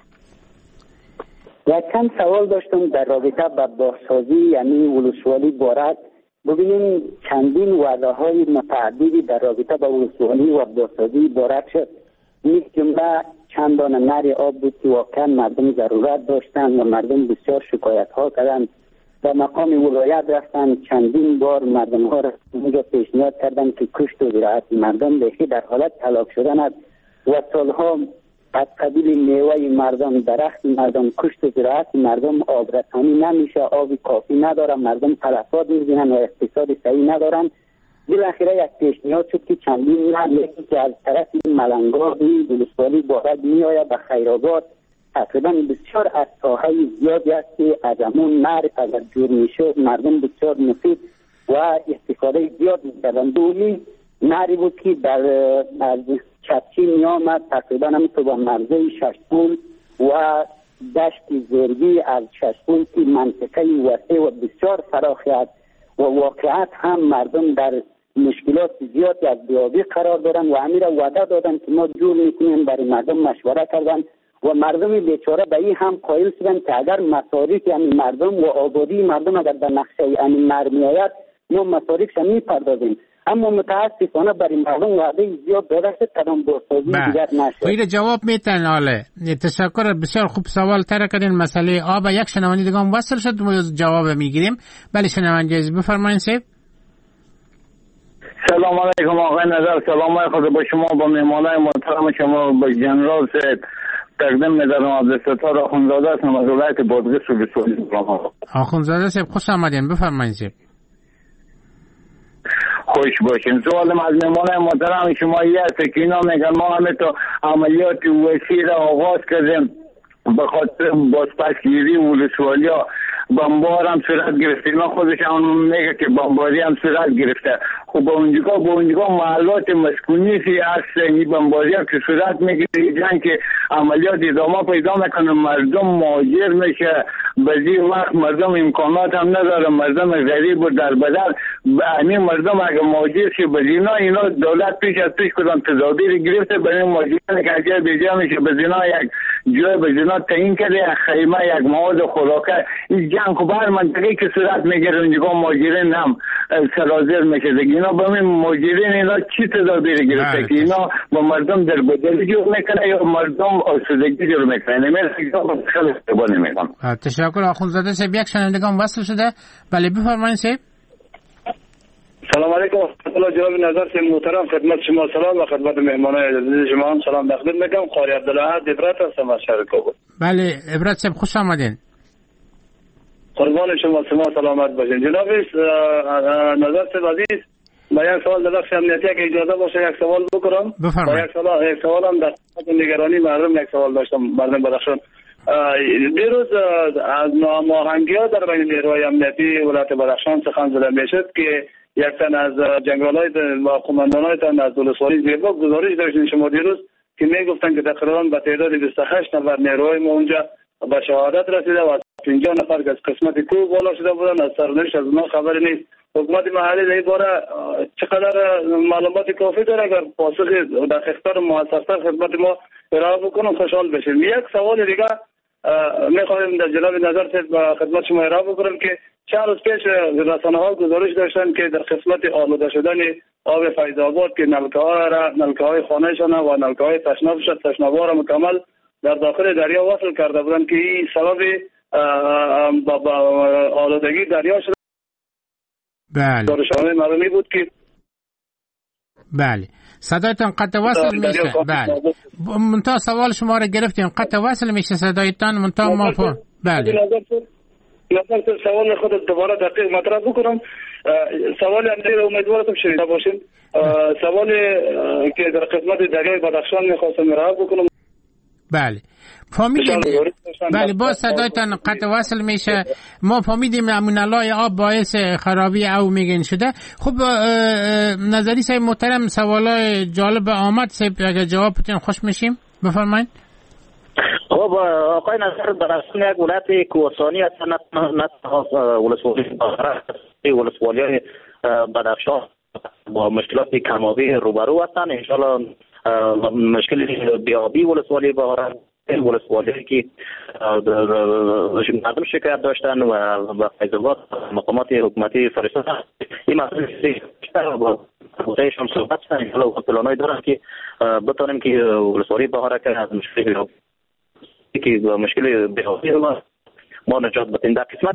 یک چند سوال داشتم در رابطه با بازسازی یعنی ولسوالی بارک. ببینیم چندین وعده های متعددی در رابطه با ولسوالی و بازسازی بارک شد. یک جمله چند دانه نری آب بود که واقعا مردم ضرورت داشتن و مردم بسیار شکایت ها کردن. در مقام ولایت رفتن، چندین بار مردم ها را اونجا پیشنهاد کردن که کشت و زراعت مردم دیگه در حالت هلاک شدن است و سالها از قبیل میوه مردم، درخت مردم، کشت و زراعت مردم آبرسانی نمیشه، آب کافی ندارن، مردم تلفات می‌بینن و اقتصاد صحیح ندارن. بالاخره یک پیشنهاد شد که چندین نهر که از طرف ملنگاهی ولسوالی بارک میآید به خیرآباد، تقریبا بسیار از ساحه زیادی است که از همون نهر اگر جور میشد مردم بسیار مفید و استفاده زیاد می‌کردن. دومی نهری بود که از چپچی می آمد، تقریبا هم تو با مرزه ششپول و دشت زرگی از ششپول که منطقه وسیع و بسیار فراخی است و واقعیت هم مردم در مشکلات زیادی از بیابی قرار دارن و امیر وعده دادن که ما جور میکنیم، برای مردم مشوره کردن و مردم بیچاره به این هم قائل شدن که اگر مصارف یعنی مردم و آبادی مردم اگر در نقشه یعنی مرمی آید ما مصارفش میپردازیم. اما متاسفانه برای مردم وعده زیاد داده شد کدام بازسازی دیگر نشد. خیلی جواب میتن. حاله تشکر، بسیار خوب سوال طرح کردین. مسئله آب یک شنونده دیگه هم وصل شد و جواب میگیریم. بله شنونده عزیز بفرمایید. سلام علیکم آقای نظر، سلام خدا با شما، با مهمانای محترم شما، با جنرال سید تقدیم می‌دارم. عبدالستار آخوندزاده هستم از ولایت بادغیس و بسوری. آخوندزاده صاحب خوش آمدین، بفرمایید. خوش باشین. سوالم از مهمانای محترم شما یه است که اینا میگن ما همه تو عملیات وسیع را آغاز کردیم به خاطر بازپسگیری ولسوالی ها. بمبار هم صورت گرفته، اینا خودش هم میگه که بمباری هم صورت گرفته. خب با اونجا محلات مسکونی سی هست، این بمباری ها که صورت میگیره جنگ که عملیات ادامه پیدا میکنه، مردم مهاجر میشه. بعضی وقت مردم امکانات هم نداره، مردم غریب و در بدر همین مردم اگه مهاجر شه اینا دولت پیش از پیش کدام تدابیر گرفته برای مهاجران که اجازه بیجا میشه بزینا یک جای بزینا تعیین کرده، یک خیمه، یک مواد خوراکه. این جنگ بر منطقه که صورت میگیره اونجا مهاجرین هم سرازیر میشه دیگه. اینا با این مهاجرین اینا چی تدابیر گرفته که اینا با مردم در بدل جور میکنه یا مردم آسودگی جور میکنه؟ نمیشه خیلی استقبال میکنم. تشکر آخوندزاده صاحب. یک شنونده هم وصل شده. بله بفرمایید صاحب. سلام علیکم الله جناب نظر سے محترم، خدمت شما سلام و خدمت مهمانای عزیز شما هم سلام تقدیم میکنم. قاری عبدالله عبرت هستم از شهر کابل. بله عبرت صاحب خوش آمدین. قربان شما سلامت باشین. جناب نظر سے عزیز ما یک سوال در بخش امنیتی که اجازه باشه یک سوال بکنم. بفرمایید. یک سوال هم در نگرانی مردم یک سوال داشتم. مردم بدخشان دیروز از ناماهنگی‌ها در بین نیروهای امنیتی ولایت بدخشان سخن زده میشد که یک تن از جنگالای و قماندانای تن از ولسوالی زیرباک گزارش داشتین شما دیروز که میگفتن که تقریبا به تعداد 28 نفر نیروهای ما اونجا به شهادت رسیده و 50 نفر که از قسمت کوه بالا شده بودن. از سرنوشت از اونها خبری نیست. حکومت محلی در این باره چقدر معلومات کافی داره؟ اگر پاسخ در اختیار موثرتر خدمت ما ارائه بکنم خوشحال بشیم. یک سوال دیگه میخوایم در جناب نظر خدمت شما ارائه بکنم که چند روز پیش رسانه ها گزارش داشتن که در قسمت آلوده شدن آب فیض آباد که نلکه های خانهشان و نلکه های تشناب‌ها را مکمل در داخل دریا وصل کرده بودن که این سبب آلودگی دریا شده. بله. دارشانه معلومی بود که بله صدایتان قطع وصل میشه. بله منتها سوال شما را گرفتیم، قطع وصل میشه صدایتان منتها ما بله مثلا سوال خود دوباره دقیق مطرح بکنم. سوال امنی امیدوارم شنیده باشین. سوال که در قسمت دریای بدخشان میخواستم ارائه بکنم. بله فهمیدیم. بله با صدایتان قطع وصل میشه. ما فهمیدیم امونالای آب باعث خرابی او میگن شده. خب نظری صاحب محترم سوالای جالب آمد صاحب اگر جواب بدین خوش میشیم. بفرمایید. خب آقای نظر بدخشان یک ولایت کوهستانی است، نه ولسوالی بدخشان با مشکلات کم‌آبی روبرو هستند. ان شاء الله مشکل بیابی ولسوالی بهارست، ولسوالی که مردم شکایت داشتن و با فیض‌آباد مقامات حکومتی فرستادن این مسئله با خودشون صحبت کردن. ان شاء الله پلانای دارن که بتونیم که ولسوالی بهارست از مشکل بیابی ما نجات بدیم. در قسمت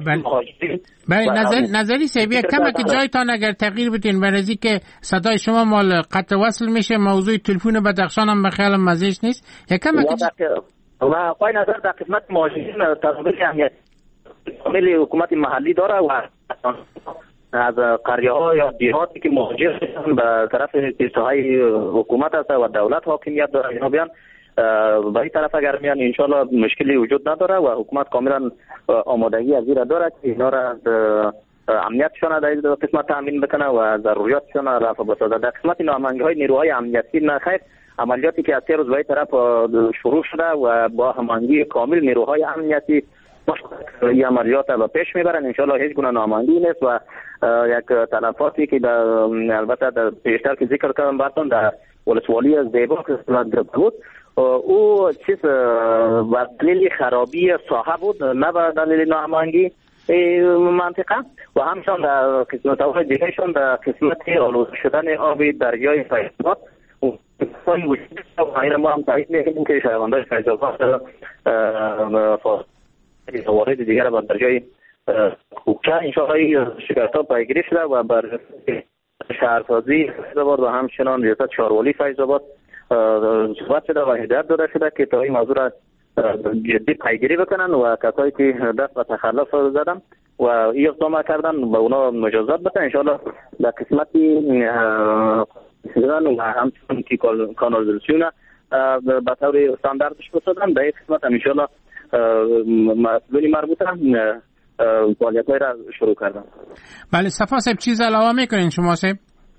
نظری سیبیه کمک جایتان اگر تغییر بدین برای که صدای شما مال قطع وصل میشه. موضوع تلفن بدخشان هم بخیال مزیش نیست. یا کمک و آقای نظر در قسمت مهاجرین تضمین اهمیت کامل حکومت محلی داره و از قریه ها یا دیهاتی که مهاجر هستند به طرف کیسه‌های حکومت است و دولت حاکمیت داره اینا بیان به این طرف اگر میان انشالله مشکلی وجود نداره و حکومت کاملا آمادگی از این داره که اینا را امنیتشان در این قسمت تامین بکنه و ضروریاتشان رفع بسازه. در قسمت ناامنی‌های نیروهای امنیتی نخیر عملیاتی که از 3 روز به این طرف شروع شده و با هماهنگی کامل نیروهای امنیتی این عملیات را پیش میبرن. انشالله هیچ گونه ناامنی نیست و یک تلفاتی که البته در پیشتر که ذکر کردم براتون در ولسوالی زیبا که صورت بود او چیز و دلیل خرابی ساحه بود نه به دلیل ناامنی منطقه و همچنان در قسمت‌های دیگه‌شون در قسمت آلوده شدن آب دریای فیض‌آباد این وجود و این ما هم تایید می‌کنیم که شهروندان فیض‌آباد وارد دیگر با دریای کوکه انشاءالله شکایت‌ها پیگیری شده و بر شهرسازی فیض‌آباد و همچنان ریاست شهرولی فیض‌آباد صحبت شده و هدایت داده شده که تا این موضوع را جدی پیگیری بکنن و کسایی که دست به تخلف زدن و این اقدام کردن به اونا مجازات بدن. انشاءالله در قسمتی و همچنان که کانالیزاسیون به طور استانداردش بسازن در این قسمت هم انشاءالله مسئولین مربوطه فعالیت‌های را شروع کردن. بله صفا صاحب چیز علاوه میکنین شما صاحب؟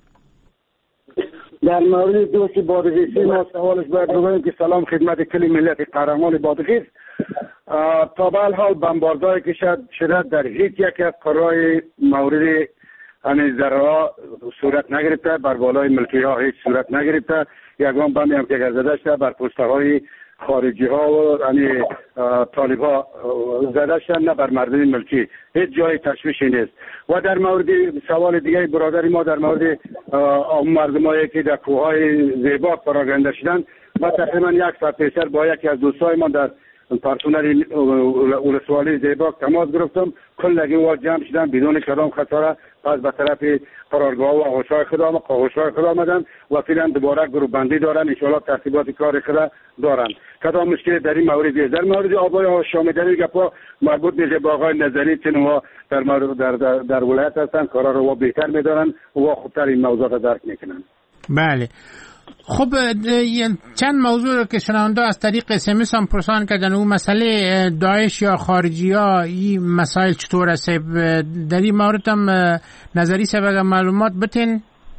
در مورد دوست بادغیسی ما سوالش باید بگویم که سلام خدمت کل ملت قهرمان بادغیس. تا به حال بمباردهایی که شده در هیچ یک از قرای مورد همین ضررها صورت نگرفته، بر بالای ملکی ها هیچ صورت نگرفته. یگان بمی هم که زده شده بر پسته های خارجی ها و طالب ها زده شده، نه بر مردم ملکی. هیچ جای تشویشی نیست. و در مورد سوال دیگه برادری ما در مورد مردم هایی که در کوههای زیبا پراگنده شدن و تقریبا 1 ساعت پیشتر با یکی از دوستای ما در پارتنر ولسوالی زیبا تماس گرفتم. کلگی و جمع شدن بدون کدام خساره پس به طرف قرارگاه و آغوشهای خود آمدن و فعلا دوباره گروه بندی دارن. انشاءالله ترتیبات کار خود دارن. کدام مشکل در این مورد نیست. در مورد آبای آشامیدنی گپا مربوط میشه با آقای نظری چون در ولایت هستن کارا رو بهتر میدارن و خوبتر این موضوعات درک میکنن. بله خب چند موضوع رو که شنونده از طریق SMS هم پرسان کردن. اون مسئله داعش یا خارجی ها این مسائل چطور است؟ در این مورد هم نظری سبق معلومات بتین.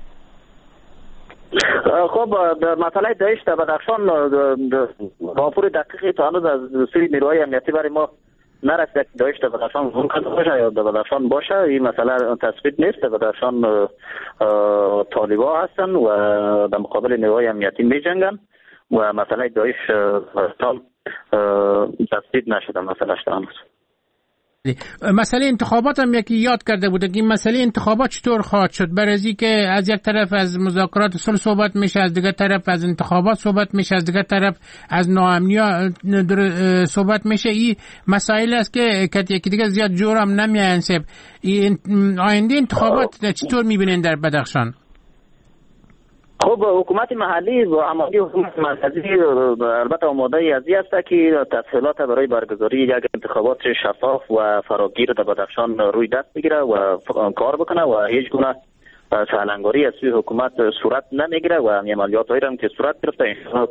خب در مسئله داعش در بدخشان راپور دقیقی تا هنوز از سوی نیروهای امنیتی برای ما نرسید که داعش در بدخشان ممکن باشه یا در بدخشان باشه. این مسئله تثبیت نیست. در بدخشان طالبا هستن و در مقابل نیروهای امنیتی می جنگن و مسئله داعش تثبیت نشده مسئلهش تا هنوز. مسئله انتخابات هم یکی یاد کرده بود که این مسئله انتخابات چطور خواهد شد؟ برای که از یک طرف از مذاکرات صلح صحبت میشه، از دیگر طرف از انتخابات صحبت میشه، از دیگر طرف از ناامنی صحبت میشه. این مسائل است که یکی دیگه زیاد جور هم نمیانسب. آینده انتخابات چطور میبینین در بدخشان؟ خب حکومت محلی و عمالی حکومت مرکزی البته آماده ازی است که تسهیلات برای برگزاری یک انتخابات شفاف و فراگیر در بدخشان روی دست بگیره و کار بکنه و هیچ گونه سالنگاری از سوی حکومت صورت نمیگیره و عملیات هایی هم که صورت گرفته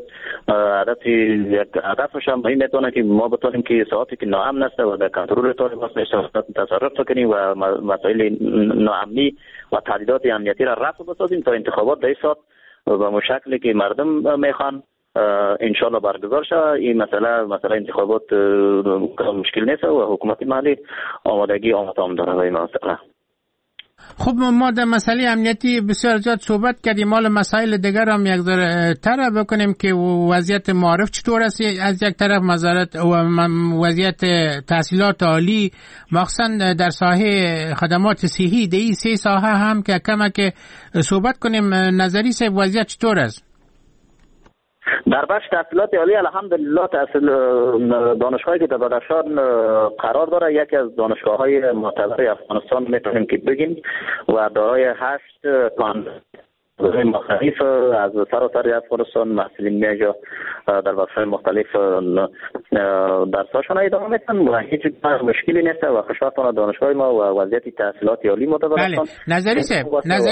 هدفش هم این میتونه که ما بتونیم که ساعتی که ناامن است و در کنترل طالبان تصرف کنیم و مسائل ناامنی و تهدیدات امنیتی را رفع بسازیم تا انتخابات در ساعت و مشکلی که مردم میخوان انشالله برگزار شود. این مسئله انتخابات مشکل نیست و حکومت محلی آمادگی آماتام داره به این مسئله. خب ما در مسئله امنیتی بسیار زیاد صحبت کردیم، مال مسائل دیگر هم یک ذره طرح بکنیم که وضعیت معارف چطور است از یک طرف، وضعیت تحصیلات عالی مخصوصا در ساحه خدمات صحی در این سه ساحه هم که کمک صحبت کنیم. نظری صاحب وضعیت چطور است؟ در بخش تحصیلات عالی الحمدلله تحصیل دانشگاهی که در بدخشان قرار داره یکی از دانشگاه‌های معتبر افغانستان میتونیم که بگیم و دارای 8 کانون مختلف از سراسر افغانستان محصلین میجا در بخش‌های مختلف درساشون ادامه میدن و هیچ مشکلی نیست و خوشبختانه دانشگاه ما و وضعیت تحصیلات عالی متوسط. نظری صاحب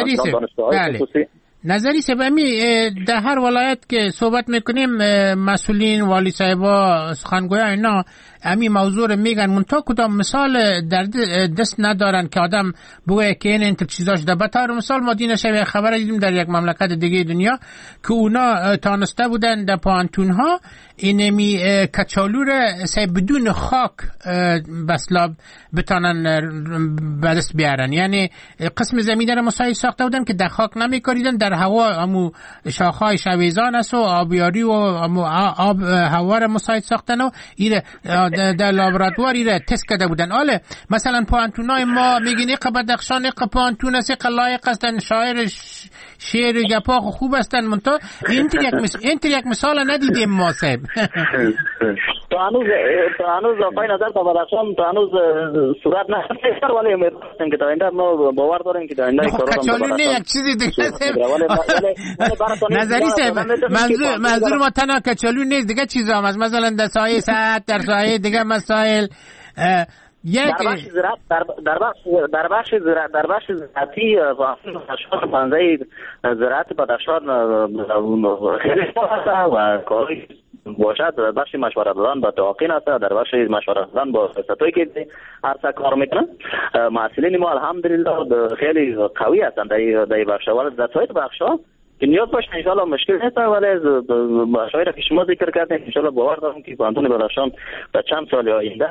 نظری سبمی در هر ولایت که صحبت میکنیم مسئولین والی صاحبا سخنگویا اینا همین موضوع رو میگن، منتها کدام مثال در دست ندارن که آدم بگه که این انتر چیزاش ده. بطور مثال ما دین شبیه خبر دیدیم در یک مملکت دیگه دنیا که اونا تانسته بودن در پانتون ها اینمی کچالو رو بدون خاک بسلاب بتانن به دست بیارن، یعنی قسم زمین رو مساعد ساخته بودن که در خاک نمیکاریدن، در هوا همو شاخهای شویزان است و آبیاری و آب هوا رو مساعد ساختن و ایره در لابراتوار ایره تست کرده بودن. آله مثلا پانتونای ما میگین ایقا بدخشان ایقا پانتون است ایقا لایق هستن، شاعر شعر گپا خوب هستن، منتها اینتر یک مثال ندیدیم ما صاحب. تو هنوز آقای نظر تا بدخشان تو هنوز صورت نشده ولی امید هستیم که تا اینجا ما باور داریم که تا اینجا کچالو نه یک چیزی دیگه نظری صاحب منظور ما تنها کچالو نیست، دیگه چیزا هم هست، مثلا در سایه صحت، در سایه دیگه مسائل در بخش زراعتی بنده زراعت بدخشان خیلی هست و کاری باشد بخش مشورت دادن با تعاقین است، در بخش مشورت دادن با ستایی که هر کار میکنن مسئولین ما الحمدلله خیلی قوی هستند در بخش ولی در سایر بخش‌ها که نیاز باشه انشالله مشکل نیست ولی بخشایی را که شما ذکر کردین انشالله باور دارم که پانتون بدخشان در چند سال آینده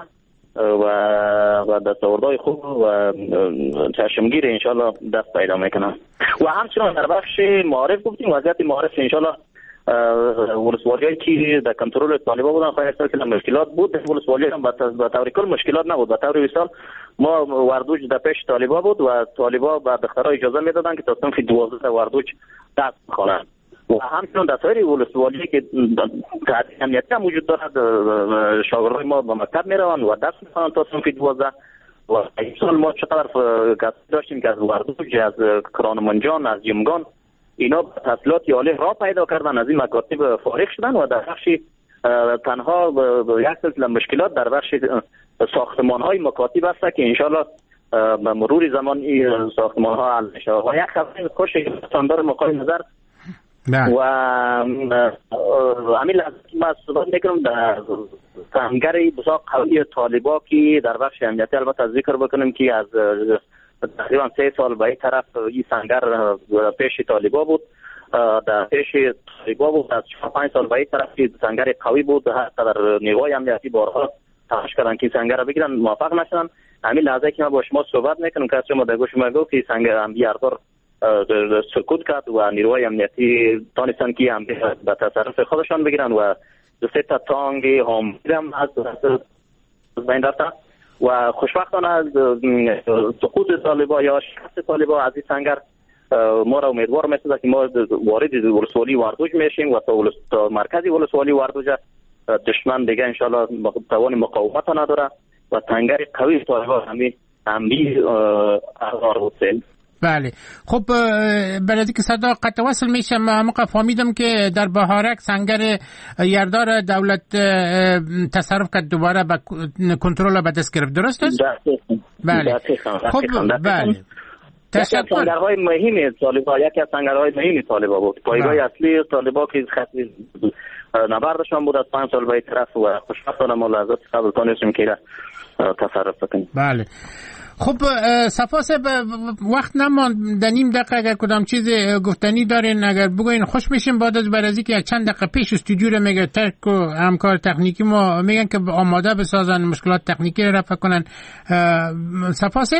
و دستاوردهای خوب و چشمگیر انشالله دست پیدا میکنن. و همچنان در بخش معارف گفتیم وضعیت معارف انشالله ولسوالیایی که در کنترل طالبان بودن خواهی است که مشکلات بود، ولسوالی هم به طور کل مشکلات نبود. به طور مثال ما وردوج در پیش طالبان بود و طالبان به دخترها اجازه میدادن که تا صنف 12 وردوج دست بخوانند و همچنان در سایر ولسوالی که امنیتی هم وجود دارد شاگردای ما به مکتب میروند و درس میخوانند تا صنف 12 و این سال ما چقدر کسایی داشتیم که از وردوج، از کرانمنجان، از یمگان اینا تحصیلات عالی را پیدا کردن، از این مکاتب فارغ شدن و در بخش تنها یک سلسله مشکلات در بخش ساختمان های مکاتب است که انشالله به مرور زمان این ساختمان ها حل میشه. و یک خبر خوش استاندار مقام نظر و همین لحظه ما صحبت میکنم در سنگری بسیار قوی طالبا که در بخش امنیتی البته ذکر بکنیم که از تقریبا 3 سال به این طرف این سنگر پیش طالبا بود، در پیش طالبا بود، از 4-5 سال به این طرف که سنگر قوی بود، حتی در نیروهای امنیتی بارها تلاش کردن که سنگر را بگیرن موفق نشدن. همین لحظه که ما با شما صحبت میکنم که شما در گوش ما گفت که سنگر امبیاردار سکوت کرد و نیروهای امنیتی تانستن که به تصرف خودشان بگیرن و 2-3 تانگ هم از بین رفتن و خوشبختانه از سقوط طالبا یا شکست طالبا از این سنگر ما را امیدوار می‌سازد که ما وارد ولسوالی وردوج میشیم و تا مرکزی ولسوالی وردوج دشمن دیگه انشالله توان مقاومت نداره و سنگر قوی طالبا همین اقرار بود. بله. خب برای که صدا قطع وصل میشه، موقع فهمیدم که در بهارک سنگر یاردار دولت تصرف کرد دوباره به کنترل به دست گرفت، درست است؟ بله. خب بله. تشکر. سنگرهای مهم طالبان، یکی از سنگرهای مهم طالبان بود. پایگاه اصلی طالبان که خط نبردشان بود از 5 سال به طرف و خوشبختانه ما لحظات قبل تانستیم که تصرف بکنیم. بله. خب صفاس وقت نماند، در نیم دقیقه اگر کدام چیز گفتنی دارین اگر بگوین خوش میشیم. بعد از برازی که یک چند دقیقه پیش استودیو رو میگه ترک و همکار تکنیکی ما میگن که آماده بسازن مشکلات تکنیکی رو رفع کنن. صفاس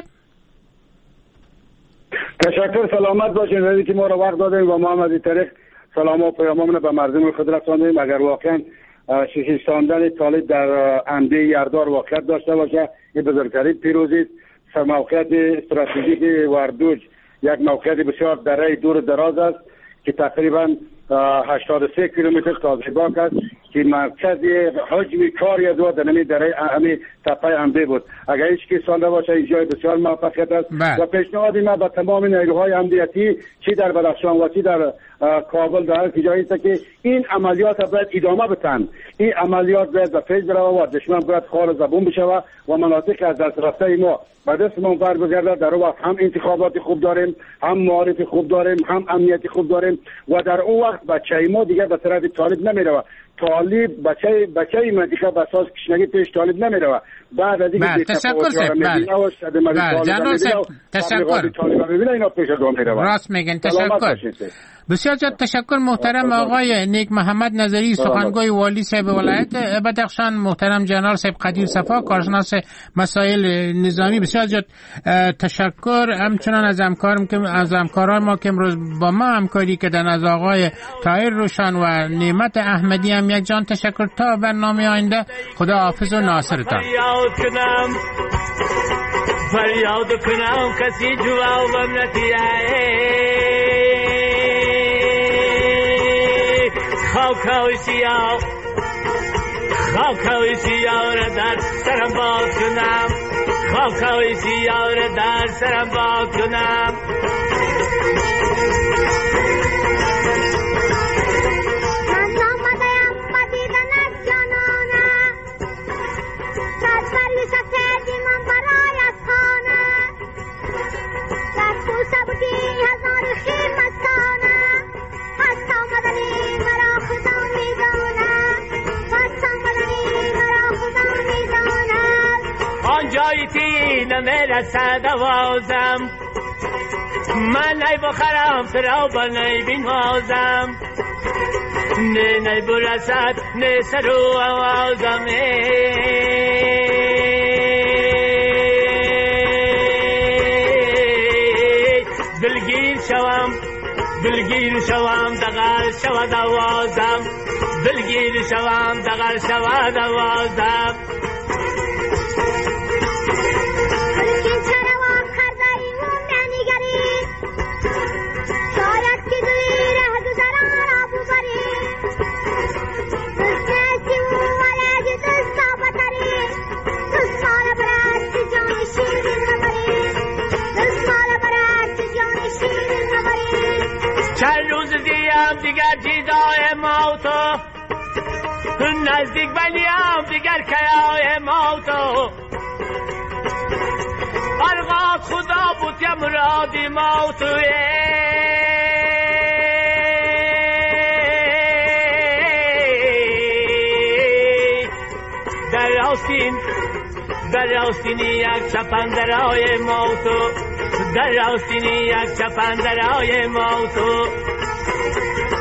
تشکر، سلامت باشین. وقتی که ما رو وقت دادین و ما هم از این طریق سلام و پیاممون به مردم خود رساندیم. اگر واقعا شکستاندن طالب در عمده یاردار واقعیت داشته باشه، این بزرگترین پیروزی است. موقعیت استراتژیک وردوج یک موقعیت بسیار دره دور دراز است که تقریبا 83 کیلومتر تازیباک است که مرکز حجم کاری از و در دره همین تپه عمده بود. اگر هیچ کی سانده باشه این جای بسیار موفقیت است. و پیشنهاد ما به تمام نیروهای امنیتی چی در بدخشان و چی در کابل در هر جایی است که این عملیات باید ادامه بدن. این عملیات باید به فیض برود و دشمن باید خار زبون بشه و مناطق از دست رفته ما به دستمون برگرده. در وقت هم انتخابات خوب داریم، هم معارف خوب داریم، هم امنیتی خوب داریم و در اون وقت بچه ما دیگه به طرف طالب نمیره. طالب بچه منطقه به اساس کشنگی پیش طالب نمیره. بعد از اینکه تشکر سید راست میگن. تشکر بسیار زیاد تشکر محترم آقای نیک محمد نظری سخنگوی والی صاحب ولایت بدخشان، محترم جنرال صاحب قدیر صفا کارشناس مسائل نظامی. بسیار زیاد تشکر همچنان از همکاران ما که امروز با ما همکاری کردن، از آقای طاهر روشن و نعمت احمدی هم یک جان تشکر. تا برنامه آینده خدا حافظ و ناصرتان. فریاد کنم کسی جوابم ندهد. خاکای سیاه را در سرم باد کنم، خاکای سیاه را در سرم باد کنم. من آمدم با دیدن از جانانه، در سرویس کردی من برای از خانه، در کوسه بودی هزار خیل مستانه. هست آمدنی مرا خدا میدانه، هست آمدنی مرا خدا میدانه. آن جایی تی نمیرسد آوازم، من نی بخرم سرا با نی بینوازم. نی برسد نی سرو آوازم. دلگیر شوم دغل شود آوازم، دلگیر شوم دغل شود آوازم. این چرا کرده ای و منیگری، شاید که دوی ره گذران را ببری. دستی و ولیدی دستا بتری، دستمال برست جان شیرین نبری، دستمال برست جان شیرین نبری. چند روز دیم دیگر جیدای موتو، نزدیک بلیم دیگر کیای موتو. برغات خدا بود یا مرادی موتو. در راستینی یک چپندرهای موتو، در راستینی یک چپندرهای موتو.